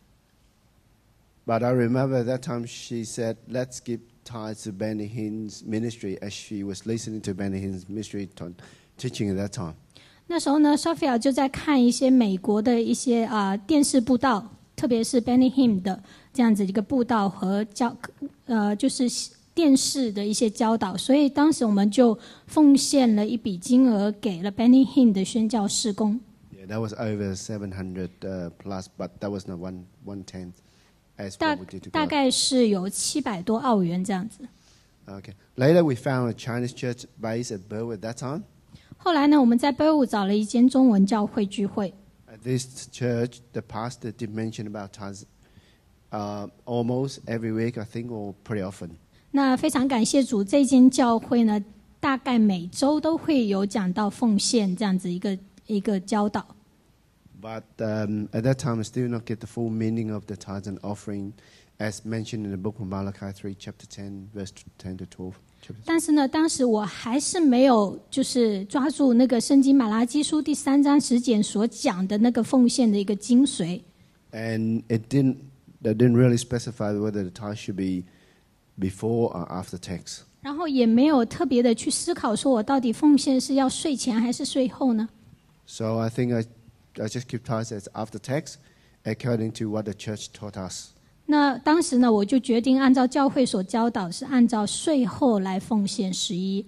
but I remember that time she said, "Let's give tithes to Benny Hinn's ministry," as she was listening to Benny Hinn's ministry t- teaching at that time. 那时候呢 ，Sophia 就在看一些美国的一些啊、呃、电视布道，特别是 Benny Hinn 的这样子一个布道和教呃就是电视的一些教导，所以当时我们就奉献了一笔金额给了 Benny Hinn 的宣教事工。 Yeah, that was over seven hundred uh, plus, but that was not one one tenth as 大 what we did to 大 God. 概是有七百多澳元这样子。 Okay. Later, we found a Chinese church based at Burwood at that time. 后来呢，我们在 Burwood 找了一间中文教会聚会。 At this church, the pastor did mention about tithes uh, almost every week, I think, or pretty often. 那非常感谢主，这间教会呢，大概每周都会有讲到奉献这样子一个一个教导。 But um, at that time, I still not get the full meaning of the tithes and offering, as mentioned in the book of Malachi three, chapter ten, verse ten to twelve. 但是呢，当时我还是没有就是抓住那个圣经马拉基书第三章十节所讲的那个奉献的一个精髓。 And it didn't, they didn't really specify whether the tithe should be before or after tax. 然后也没有特别的去思考，说我到底奉献是要税前还是税后呢？ So I think I, I just keep tithes as after tax, according to what the church taught us. 那当时呢，我就决定按照教会所教导，是按照税后来奉献十一。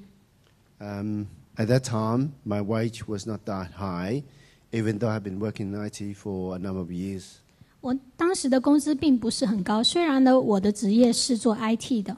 Um, at that time, my wage was not that high, even though I've been working in I T for a number of years. 我当时的工资并不是很高，虽然呢，我的职业是做 I T 的。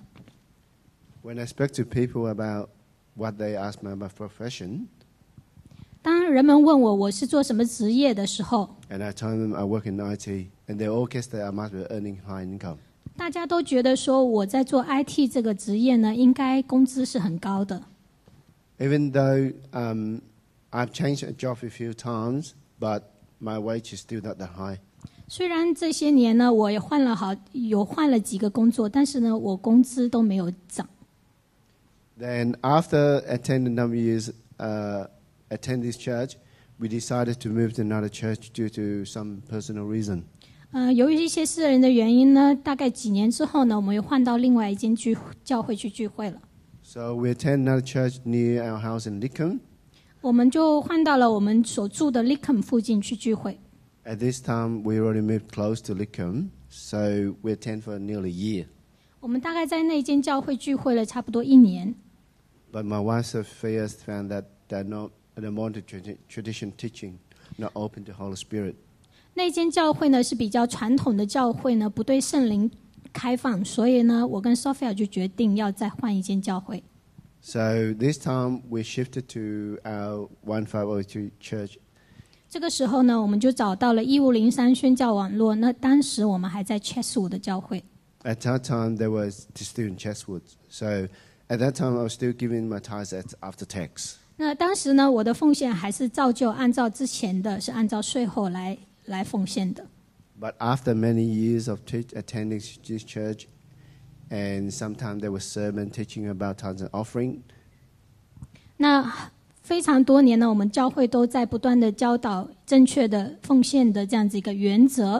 When I speak to people about what they ask me about profession, 当人们问我我是做什么职业的时候， and I tell them I work in I T, and they all guess that I must be earning high income. 大家都觉得说我在做 I T 这个职业呢，应该工资是很高的。 Even though um, I've changed a job a few times, but my wage is still not that high. 虽然这些年呢，我也换了好有换了几个工作，但是呢，我工资都没有涨。 Then after attending a number of years, uh, attend this church, we decided to move to another church due to some personal reason. 呃，由于一些私人的原因呢，大概几年之后呢，我们又换到另外一间聚教会去聚会了。 So we attend another church near our house in Lickham. 我们就换到了我们所住的 Lickham 附近去聚会。 At this time, we already moved close to Lickham, so we attend for nearly a year. 我们大概在那间教会聚会了差不多一年。 But my wife Sophia found that they're not the modern tradi- tradition teaching, not open to Holy Spirit. 那间教会呢是比较传统的教会呢，不对圣灵开放，所以呢，我跟 Sophia 就决定要再换一间教会。 So this time we shifted to our one five oh two church. 这个时候呢，我们就找到了一五零三宣教网络。那当时我们还在 Chesswood 的教会。 At that time, there was still in Chesswood. So at that time, I was still giving my tithes at after tax. 那当时呢，我的奉献还是照旧按照之前的是按照税后来来奉献的。 But after many years of t- attending this church, and sometimes there was sermon teaching about tithes and offering. 那非常多年呢，我们教会都在不断的教导正确的奉献的这样子一个原则。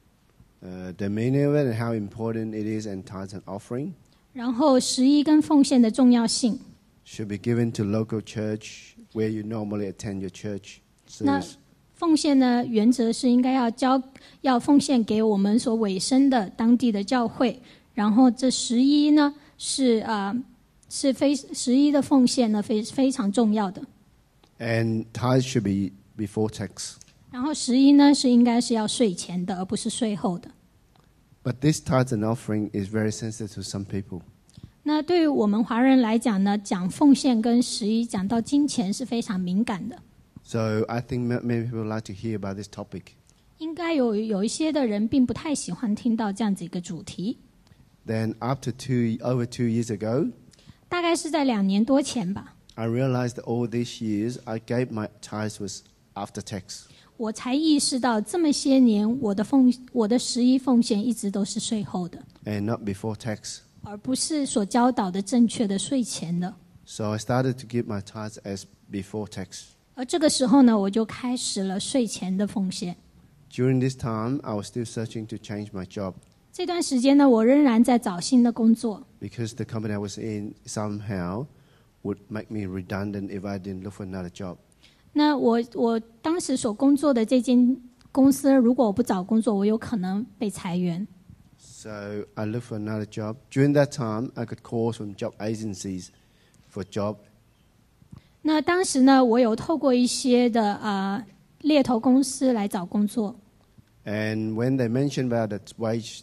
Uh, the meaning of it and how important it is, and tithes and offering 然后十一跟奉献的重要性。 should be given to local church where you normally attend your church 那 service. 奉献呢，原则是应该要交要奉献给我们所委身的当地的教会。然后这十一呢，是啊、呃、是非十一的奉献呢，非非常重要的。 And tithes should be before tax. 然后十一呢，是应该是要税前的，而不是税后的。 But this tithes and offering is very sensitive to some people. 那对于我们华人来讲呢，讲奉献跟十一，讲到金钱是非常敏感的。 So I think ma- many people like to hear about this topic. 应该有有一些的人并不太喜欢听到这样子一个主题。 Then after two, over two years ago, 大概是在两年多前吧， I realized that all these years I gave my tithes was after tax. 我才意识到这么些年我的奉我的十一奉献一直都是税后的， And not before tax. 而不是所教导的正确的税前的。 So I started to give my tithes as before tax. 而这个时候呢，我就开始了税前的奉献。 During this time, I was still searching to change my job 这段时间呢，我仍然在找新的工作， because the company I was in somehow would make me redundant if I didn't look for another job. 那我我当时所工作的这间公司，如果我不找工作，我有可能被裁员。 So I looked for another job. During that time, I got calls from job agencies for job. 那当时呢，我有透过一些的呃猎头公司来找工作。 And when they mentioned about the wage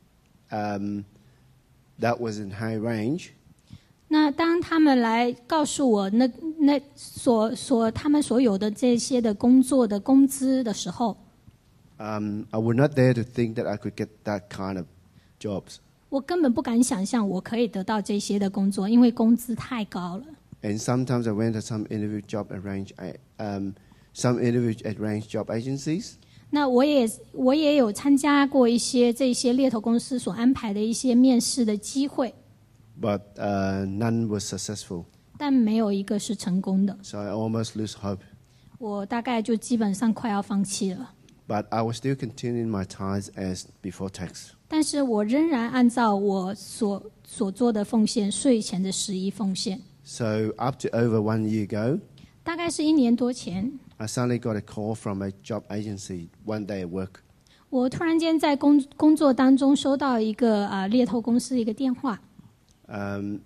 um, that was in high range, 那当他们来告诉我那那所所他们所有的这些的工作的工资的时候， um, I would not dare to think that I could get that kind of jobs. 我根本不敢想象我可以得到这些的工作，因为工资太高了。 And sometimes I went to some interview job arrange, um, some interview arranged job agencies. 那我也我也有参加过一些这些猎头公司所安排的一些面试的机会， But uh, none was successful. 但没有一个是成功的。 So I almost lose hope. 我大概就基本上快要放弃了。 But I was still continuing my tithes as before tax. 但是我仍然按照我所所做的奉献，税前的十一奉献。 So up to over one year ago, 大概是一年多前， I suddenly got a call from a job agency one day at work. 我突然间在工工作当中收到一个啊、呃、猎头公司一个电话。 Um,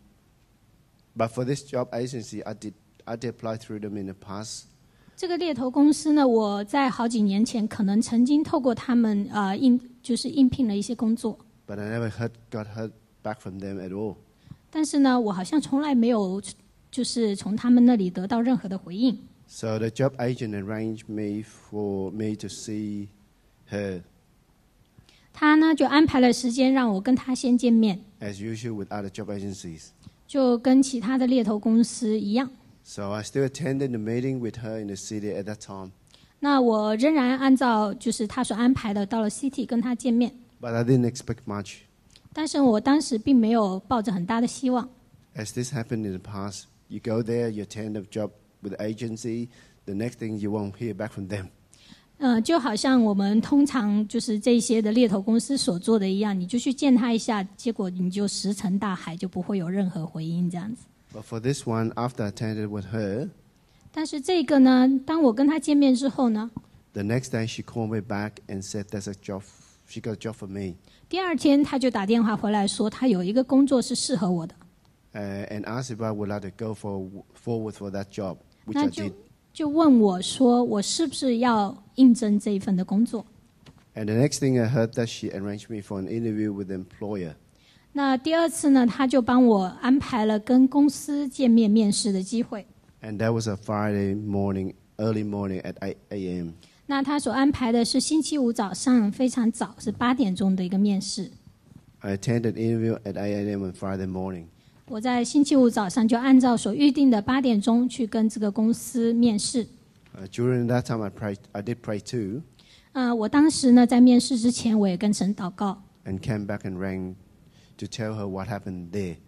but for this job agency, I did I did apply through them in the past. 这个猎头公司呢，我在好几年前可能曾经透过他们呃应就是应聘了一些工作， But I never heard, got heard back from them at all. 但是呢，我好像从来没有就是从他们那里得到任何的回应。 So the job agent arranged me for me to see her, 他呢就安排了时间让我跟他先见面， as usual with other job agencies. 就跟其他的猎头公司一样。 So I still attended the meeting with her in the city at that time. 那我仍然按照就是他所安排的到了 City 跟他见面， But I didn't expect much. 但是我当时并没有抱着很大的希望。 As this happened in the past, you go there, you attend a job with the agency, the next thing you won't hear back from them. 呃，就好像我们通常就是这些的猎头公司所做的一样，你就去见他一下，结果你就石沉大海，就不会有任何回应这样子。 But for this one, after I attended with her, 但是这个呢，当我跟他见面之后呢， the next day she called me back and said there's a job, she got a job for me. 第二天他就打电话回来说，他有一个工作是适合我的， Uh, and asked if I would like to go for, forward for that job, which 那 I 就 did. 就问我说，我是不是要应征这一份的工作？ And the next thing I heard that she arranged me for an interview with the employer. 那第二次呢，他就帮我安排了跟公司见面面试的机会。 And that was a Friday morning, early morning at eight a.m. 那他所安排的是星期五早上非常早，是八点钟的一个面试。 I attended interview at eight a.m. on Friday morning. 我在星期五早上就按照所预定的八点钟去跟这个公司面试。 Uh, during that time, I prayed. I did pray too, 呃，我当时呢在面试之前，我也跟神祷告。 and came back and rang to tell her what happened there.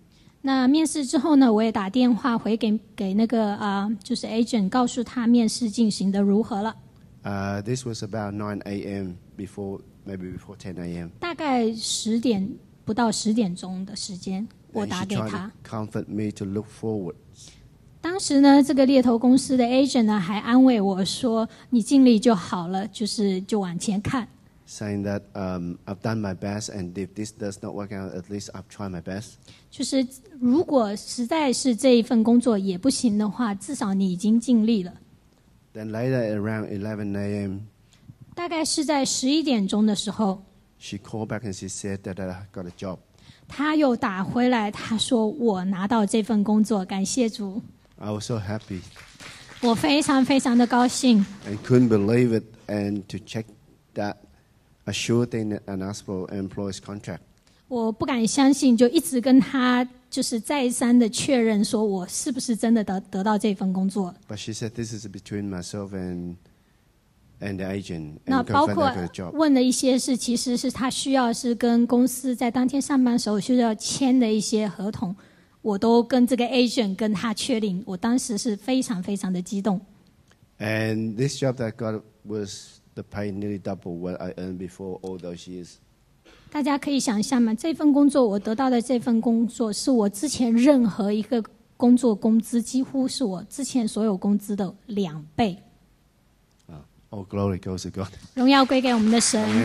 那面试之后呢，我也打电话回给给那个啊、呃，就是 agent， 告诉他面试进行的如何了。 Uh, this was about nine a.m. before, maybe before ten a.m. 大概十点不到十点钟的时间，我打给他。 Comfort me to look forward. 当时呢，这个猎头公司的 agent 呢还安慰我说：“你尽力就好了，就是就往前看。” Saying that um, I've done my best, and if this does not work out, at least I've tried my best. 就是如果实在是这一份工作也不行的话，至少你已经尽力了。 Then later at around eleven a.m. 大概是在十一点钟的时候 she called back and she said that I got a job. 他又打回来，他说我拿到这份工作，感谢主。 I was so happy. 我非常非常的高兴。 And couldn't believe it, and to check that a sure thing and ask for an employee's contract. 我不敢相信，就一直跟他就是再三的确认，说我是不是真的得得到这份工作。 But she said this is between myself and and the agent. 那 And 包 confirmed 括 I got a job. 问的一些事，其实是他需要是跟公司在当天上班的时候需要签的一些合同，我都跟这个 agent 跟他确定。我当时是非常非常的激动。 And this job that I got was the pay nearly double what I earned before all those years. 大家可以想象吗？这份工作我得到的这份工作是我之前任何一个工作工资几乎是我之前所有工资的两倍。 Uh, all glory goes to God. 荣耀归给我们的神。 Amen.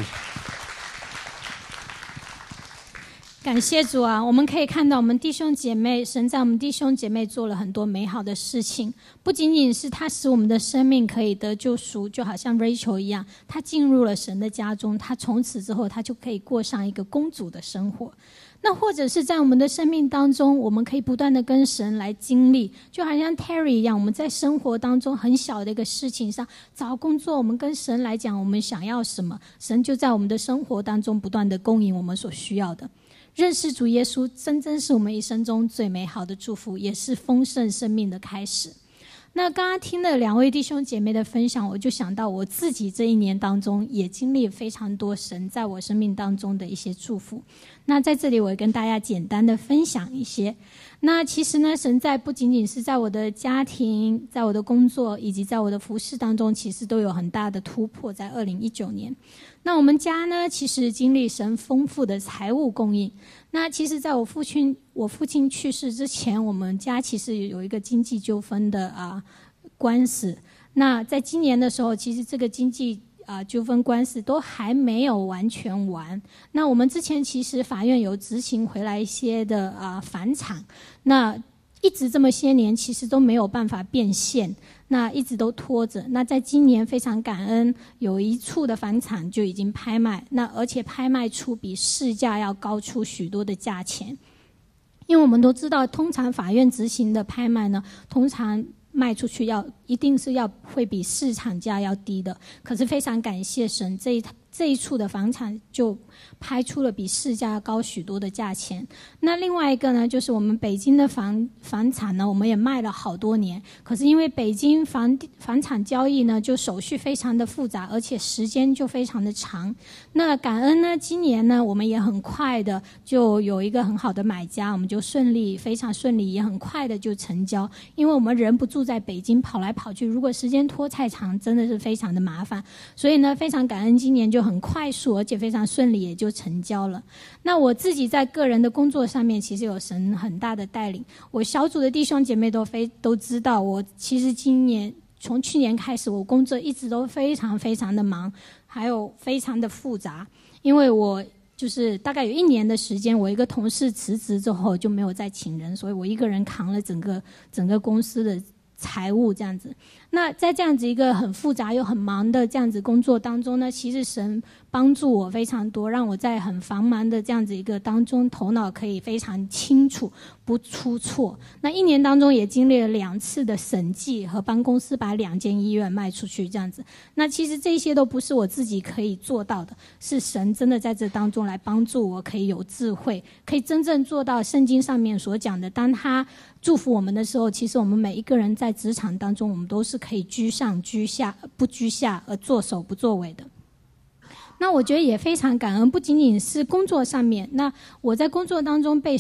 感谢主啊！我们可以看到我们弟兄姐妹，神在我们弟兄姐妹做了很多美好的事情，不仅仅是他使我们的生命可以得救赎，就好像 Rachel 一样，他进入了神的家中，他从此之后他就可以过上一个公主的生活。那或者是在我们的生命当中，我们可以不断的跟神来经历，就好像 Terry 一样，我们在生活当中很小的一个事情上找工作，我们跟神来讲我们想要什么，神就在我们的生活当中不断的供应我们所需要的。认识主耶稣真正是我们一生中最美好的祝福，也是丰盛生命的开始。那刚刚听了两位弟兄姐妹的分享，我就想到我自己这一年当中也经历非常多神在我生命当中的一些祝福。那在这里我也跟大家简单的分享一些。那其实呢，神在不仅仅是在我的家庭，在我的工作以及在我的服事当中，其实都有很大的突破。在二零一九年，那我们家呢，其实经历神丰富的财务供应。那其实在我父亲我父亲去世之前，我们家其实有一个经济纠纷的啊官司。那在今年的时候，其实这个经济啊纠纷官司都还没有完全完。那我们之前其实法院有执行回来一些的啊返场，那一直这么些年其实都没有办法变现，那一直都拖着。那在今年非常感恩，有一处的房产就已经拍卖，那而且拍卖出比市价要高出许多的价钱。因为我们都知道，通常法院执行的拍卖呢，通常卖出去要一定是要会比市场价要低的。可是非常感谢神，这一这一处的房产就拍出了比市价高许多的价钱。那另外一个呢，就是我们北京的房房产呢，我们也卖了好多年。可是因为北京房房产交易呢，就手续非常的复杂，而且时间就非常的长。那感恩呢，今年呢，我们也很快的就有一个很好的买家，我们就顺利非常顺利，也很快的就成交。因为我们人不住在北京，跑来跑去，如果时间拖太长，真的是非常的麻烦。所以呢，非常感恩今年就很快速而且非常顺利也就成交了。那我自己在个人的工作上面其实有神很大的带领，我小组的弟兄姐妹都非都知道，我其实今年从去年开始，我工作一直都非常非常的忙，还有非常的复杂。因为我就是大概有一年的时间，我一个同事辞职之后就没有再请人，所以我一个人扛了整个整个公司的财务这样子。那在这样子一个很复杂又很忙的这样子工作当中呢，其实神帮助我非常多，让我在很繁忙的这样子一个当中，头脑可以非常清楚，不出错。那一年当中也经历了两次的审计和帮公司把两间医院卖出去这样子。那其实这些都不是我自己可以做到的，是神真的在这当中来帮助我，可以有智慧，可以真正做到圣经上面所讲的，当他祝福我们的时候，其实我们每一个人在职场当中，我们都是可以居上居下，不居下而作首不作尾的。那我觉得也非常感恩，不仅仅是工作上面，那我在工作当中被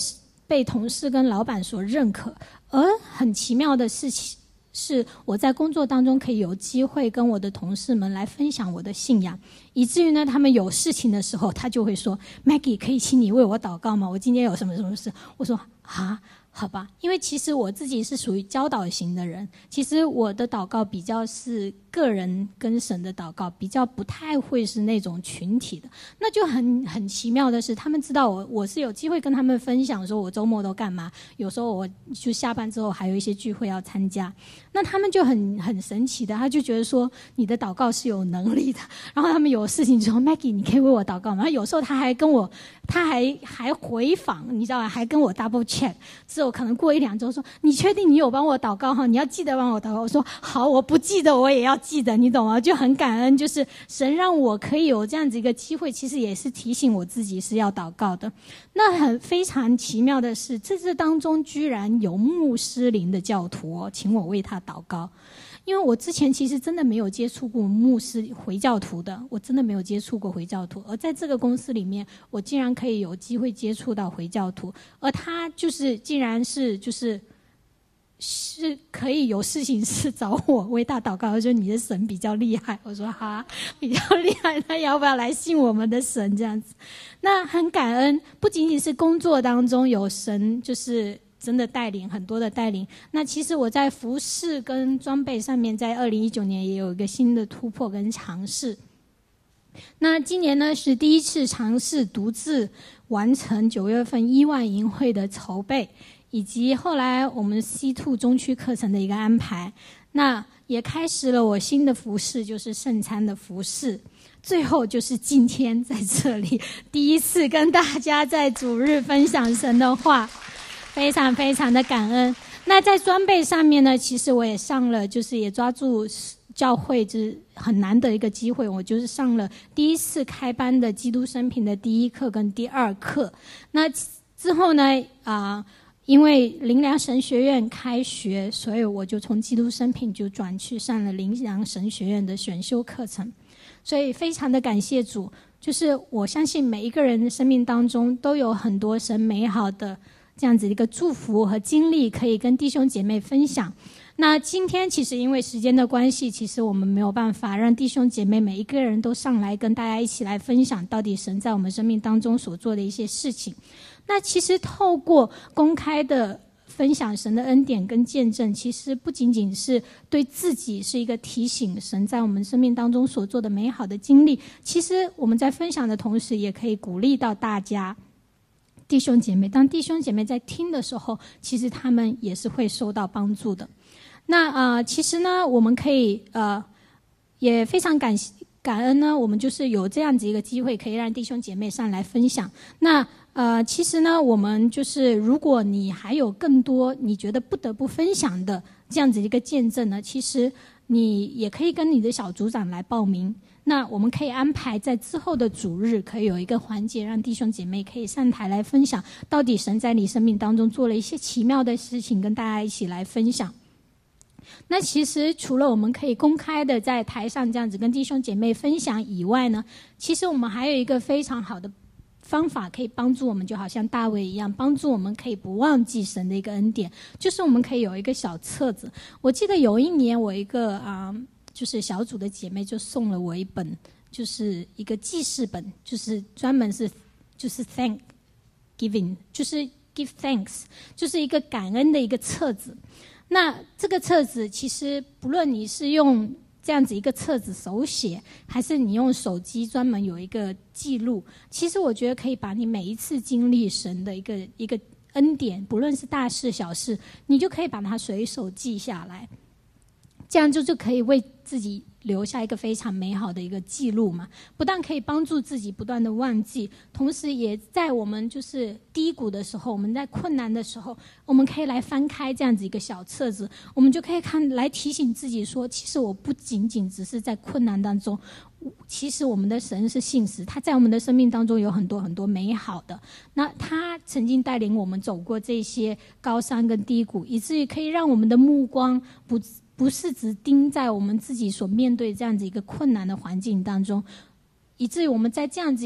被同事跟老板所认可。而很奇妙的事情是，我在工作当中可以有机会跟我的同事们来分享我的信仰，以至于呢，他们有事情的时候，他就会说 Maggie 可以请你为我祷告吗？我今天有什么什么事。我说啊，好吧，因为其实我自己是属于教导型的人，其实我的祷告比较是个人跟神的祷告，比较不太会是那种群体的。那就很很奇妙的是，他们知道我我是有机会跟他们分享说我周末都干嘛，有时候我就下班之后还有一些聚会要参加，那他们就很很神奇的，他就觉得说你的祷告是有能力的，然后他们有事情就说 Maggie 你可以为我祷告吗？有时候他还跟我他还还回访，你知道吗？还跟我 double check， 之后可能过一两周说你确定你有帮我祷告哈？你要记得帮我祷告。我说好，我不记得我也要记得，你懂吗？就很感恩，就是神让我可以有这样子一个机会，其实也是提醒我自己是要祷告的。那很非常奇妙的是，在这当中居然有穆斯林的教徒哦，请我为他祷告。因为我之前其实真的没有接触过穆斯回教徒的，我真的没有接触过回教徒，而在这个公司里面，我竟然可以有机会接触到回教徒，而他就是竟然是就是是可以有事情是找我为他祷告，就你的神比较厉害。我说哈，比较厉害，那要不要来信我们的神这样子？那很感恩，不仅仅是工作当中有神，就是真的带领很多的带领。那其实我在服饰跟装备上面，在二零一九年也有一个新的突破跟尝试。那今年呢是第一次尝试独自完成九月份伊万营会的筹备，以及后来我们 C 二 中区课程的一个安排。那也开始了我新的服事，就是圣餐的服事。最后就是今天在这里第一次跟大家在主日分享神的话，非常非常的感恩。那在装备上面呢，其实我也上了，就是也抓住教会就是很难得一个机会，我就是上了第一次开班的基督生平的第一课跟第二课。那之后呢啊、呃，因为灵粮神学院开学，所以我就从基督生平就转去上了灵粮神学院的选修课程。所以非常的感谢主，就是我相信每一个人的生命当中都有很多神美好的这样子一个祝福和经历可以跟弟兄姐妹分享。那今天其实因为时间的关系，其实我们没有办法让弟兄姐妹每一个人都上来跟大家一起来分享到底神在我们生命当中所做的一些事情。那其实透过公开的分享神的恩典跟见证，其实不仅仅是对自己是一个提醒神在我们生命当中所做的美好的经历，其实我们在分享的同时也可以鼓励到大家弟兄姐妹，当弟兄姐妹在听的时候，其实他们也是会受到帮助的。那呃，其实呢，我们可以呃，也非常感感恩呢，我们就是有这样子一个机会，可以让弟兄姐妹上来分享。那呃，其实呢，我们就是如果你还有更多你觉得不得不分享的这样子一个见证呢，其实你也可以跟你的小组长来报名。那我们可以安排在之后的主日，可以有一个环节，让弟兄姐妹可以上台来分享，到底神在你生命当中做了一些奇妙的事情，跟大家一起来分享。那其实除了我们可以公开的在台上这样子跟弟兄姐妹分享以外呢，其实我们还有一个非常好的方法可以帮助我们，就好像大卫一样，帮助我们可以不忘记神的一个恩典，就是我们可以有一个小册子。我记得有一年我一个啊、呃，就是小组的姐妹就送了我一本，就是一个记事本，就是专门是就是 thank giving， 就是 give thanks， 就是一个感恩的一个册子。那这个册子其实不论你是用这样子一个册子手写，还是你用手机专门有一个记录，其实我觉得可以把你每一次经历神的一个一个恩典，不论是大事小事，你就可以把它随手记下来，这样就就可以为自己留下一个非常美好的一个记录嘛。不但可以帮助自己不断的忘记，同时也在我们就是低谷的时候，我们在困难的时候，我们可以来翻开这样子一个小册子，我们就可以看来提醒自己说，其实我不仅仅只是在困难当中，其实我们的神是信实，他在我们的生命当中有很多很多美好的，那他曾经带领我们走过这些高山跟低谷，以至于可以让我们的目光不不是只盯在我们自己所面对这样子一个困难的环境当中，以至于我们在这样子一个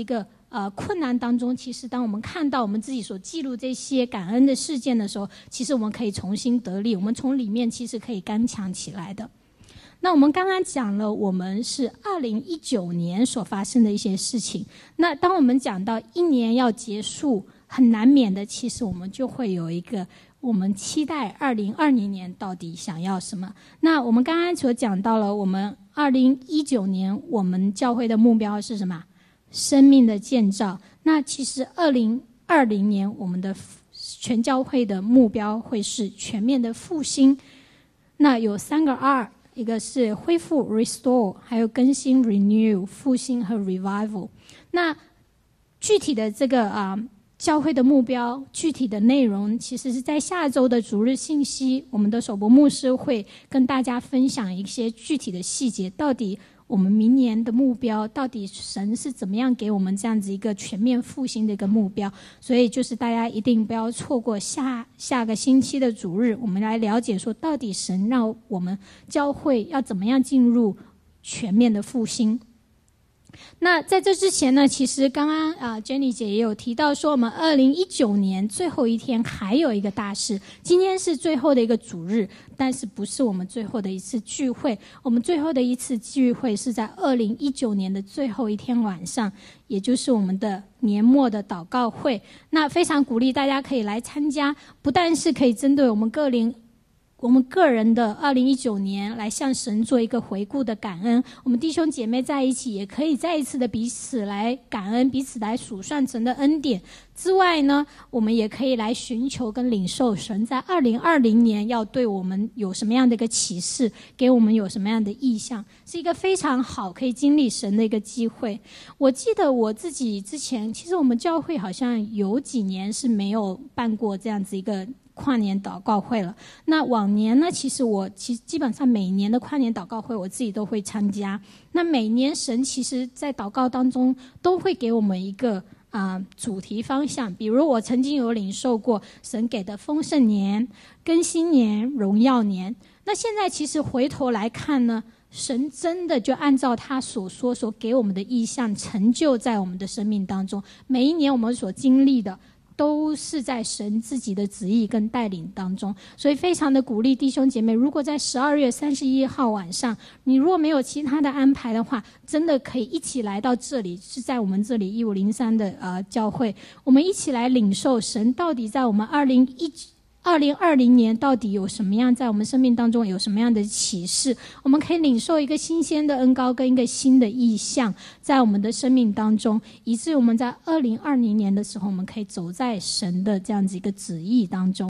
呃困难当中，其实当我们看到我们自己所记录这些感恩的事件的时候，其实我们可以重新得力，我们从里面其实可以刚强起来的。那我们刚刚讲了我们是二零一九年所发生的一些事情，那当我们讲到一年要结束，很难免的其实我们就会有一个我们期待二零二零年到底想要什么。那我们刚刚所讲到了我们二零一九年我们教会的目标是什么？生命的建造。那其实二零二零年我们的全教会的目标会是全面的复兴。那有三个 R， 一个是恢复 restore， 还有更新 renew， 复兴和 revival。那具体的这个啊、呃、教会的目标，具体的内容，其实是在下周的主日信息，我们的首博牧师会跟大家分享一些具体的细节，到底我们明年的目标，到底神是怎么样给我们这样子一个全面复兴的一个目标。所以就是大家一定不要错过下下个星期的主日，我们来了解说到底神让我们教会要怎么样进入全面的复兴。那在这之前呢，其实刚刚啊 Jenny 姐也有提到说，我们二零一九年最后一天还有一个大事，今天是最后的一个主日，但是不是我们最后的一次聚会，我们最后的一次聚会是在二零一九年的最后一天晚上，也就是我们的年末的祷告会。那非常鼓励大家可以来参加，不但是可以针对我们个人我们个人的二零一九年来向神做一个回顾的感恩，我们弟兄姐妹在一起也可以再一次的彼此来感恩，彼此来数算神的恩典之外呢，我们也可以来寻求跟领受神在二零二零年要对我们有什么样的一个启示，给我们有什么样的意向，是一个非常好可以经历神的一个机会。我记得我自己之前，其实我们教会好像有几年是没有办过这样子一个跨年祷告会了。那往年呢，其实我其基本上每年的跨年祷告会我自己都会参加。那每年神其实在祷告当中都会给我们一个啊、呃、主题方向，比如我曾经有领受过神给的丰盛年、更新年、荣耀年。那现在其实回头来看呢，神真的就按照他所说所给我们的意向成就在我们的生命当中。每一年我们所经历的都是在神自己的旨意跟带领当中，所以非常的鼓励弟兄姐妹，如果在十二月三十一号晚上，你如果没有其他的安排的话，真的可以一起来到这里，是在我们这里一五零三的呃教会，我们一起来领受神到底在我们二零一二零二零年到底有什么样，在我们生命当中有什么样的启示，我们可以领受一个新鲜的恩膏跟一个新的意象在我们的生命当中，以至于我们在二零二零年的时候，我们可以走在神的这样子一个旨意当中。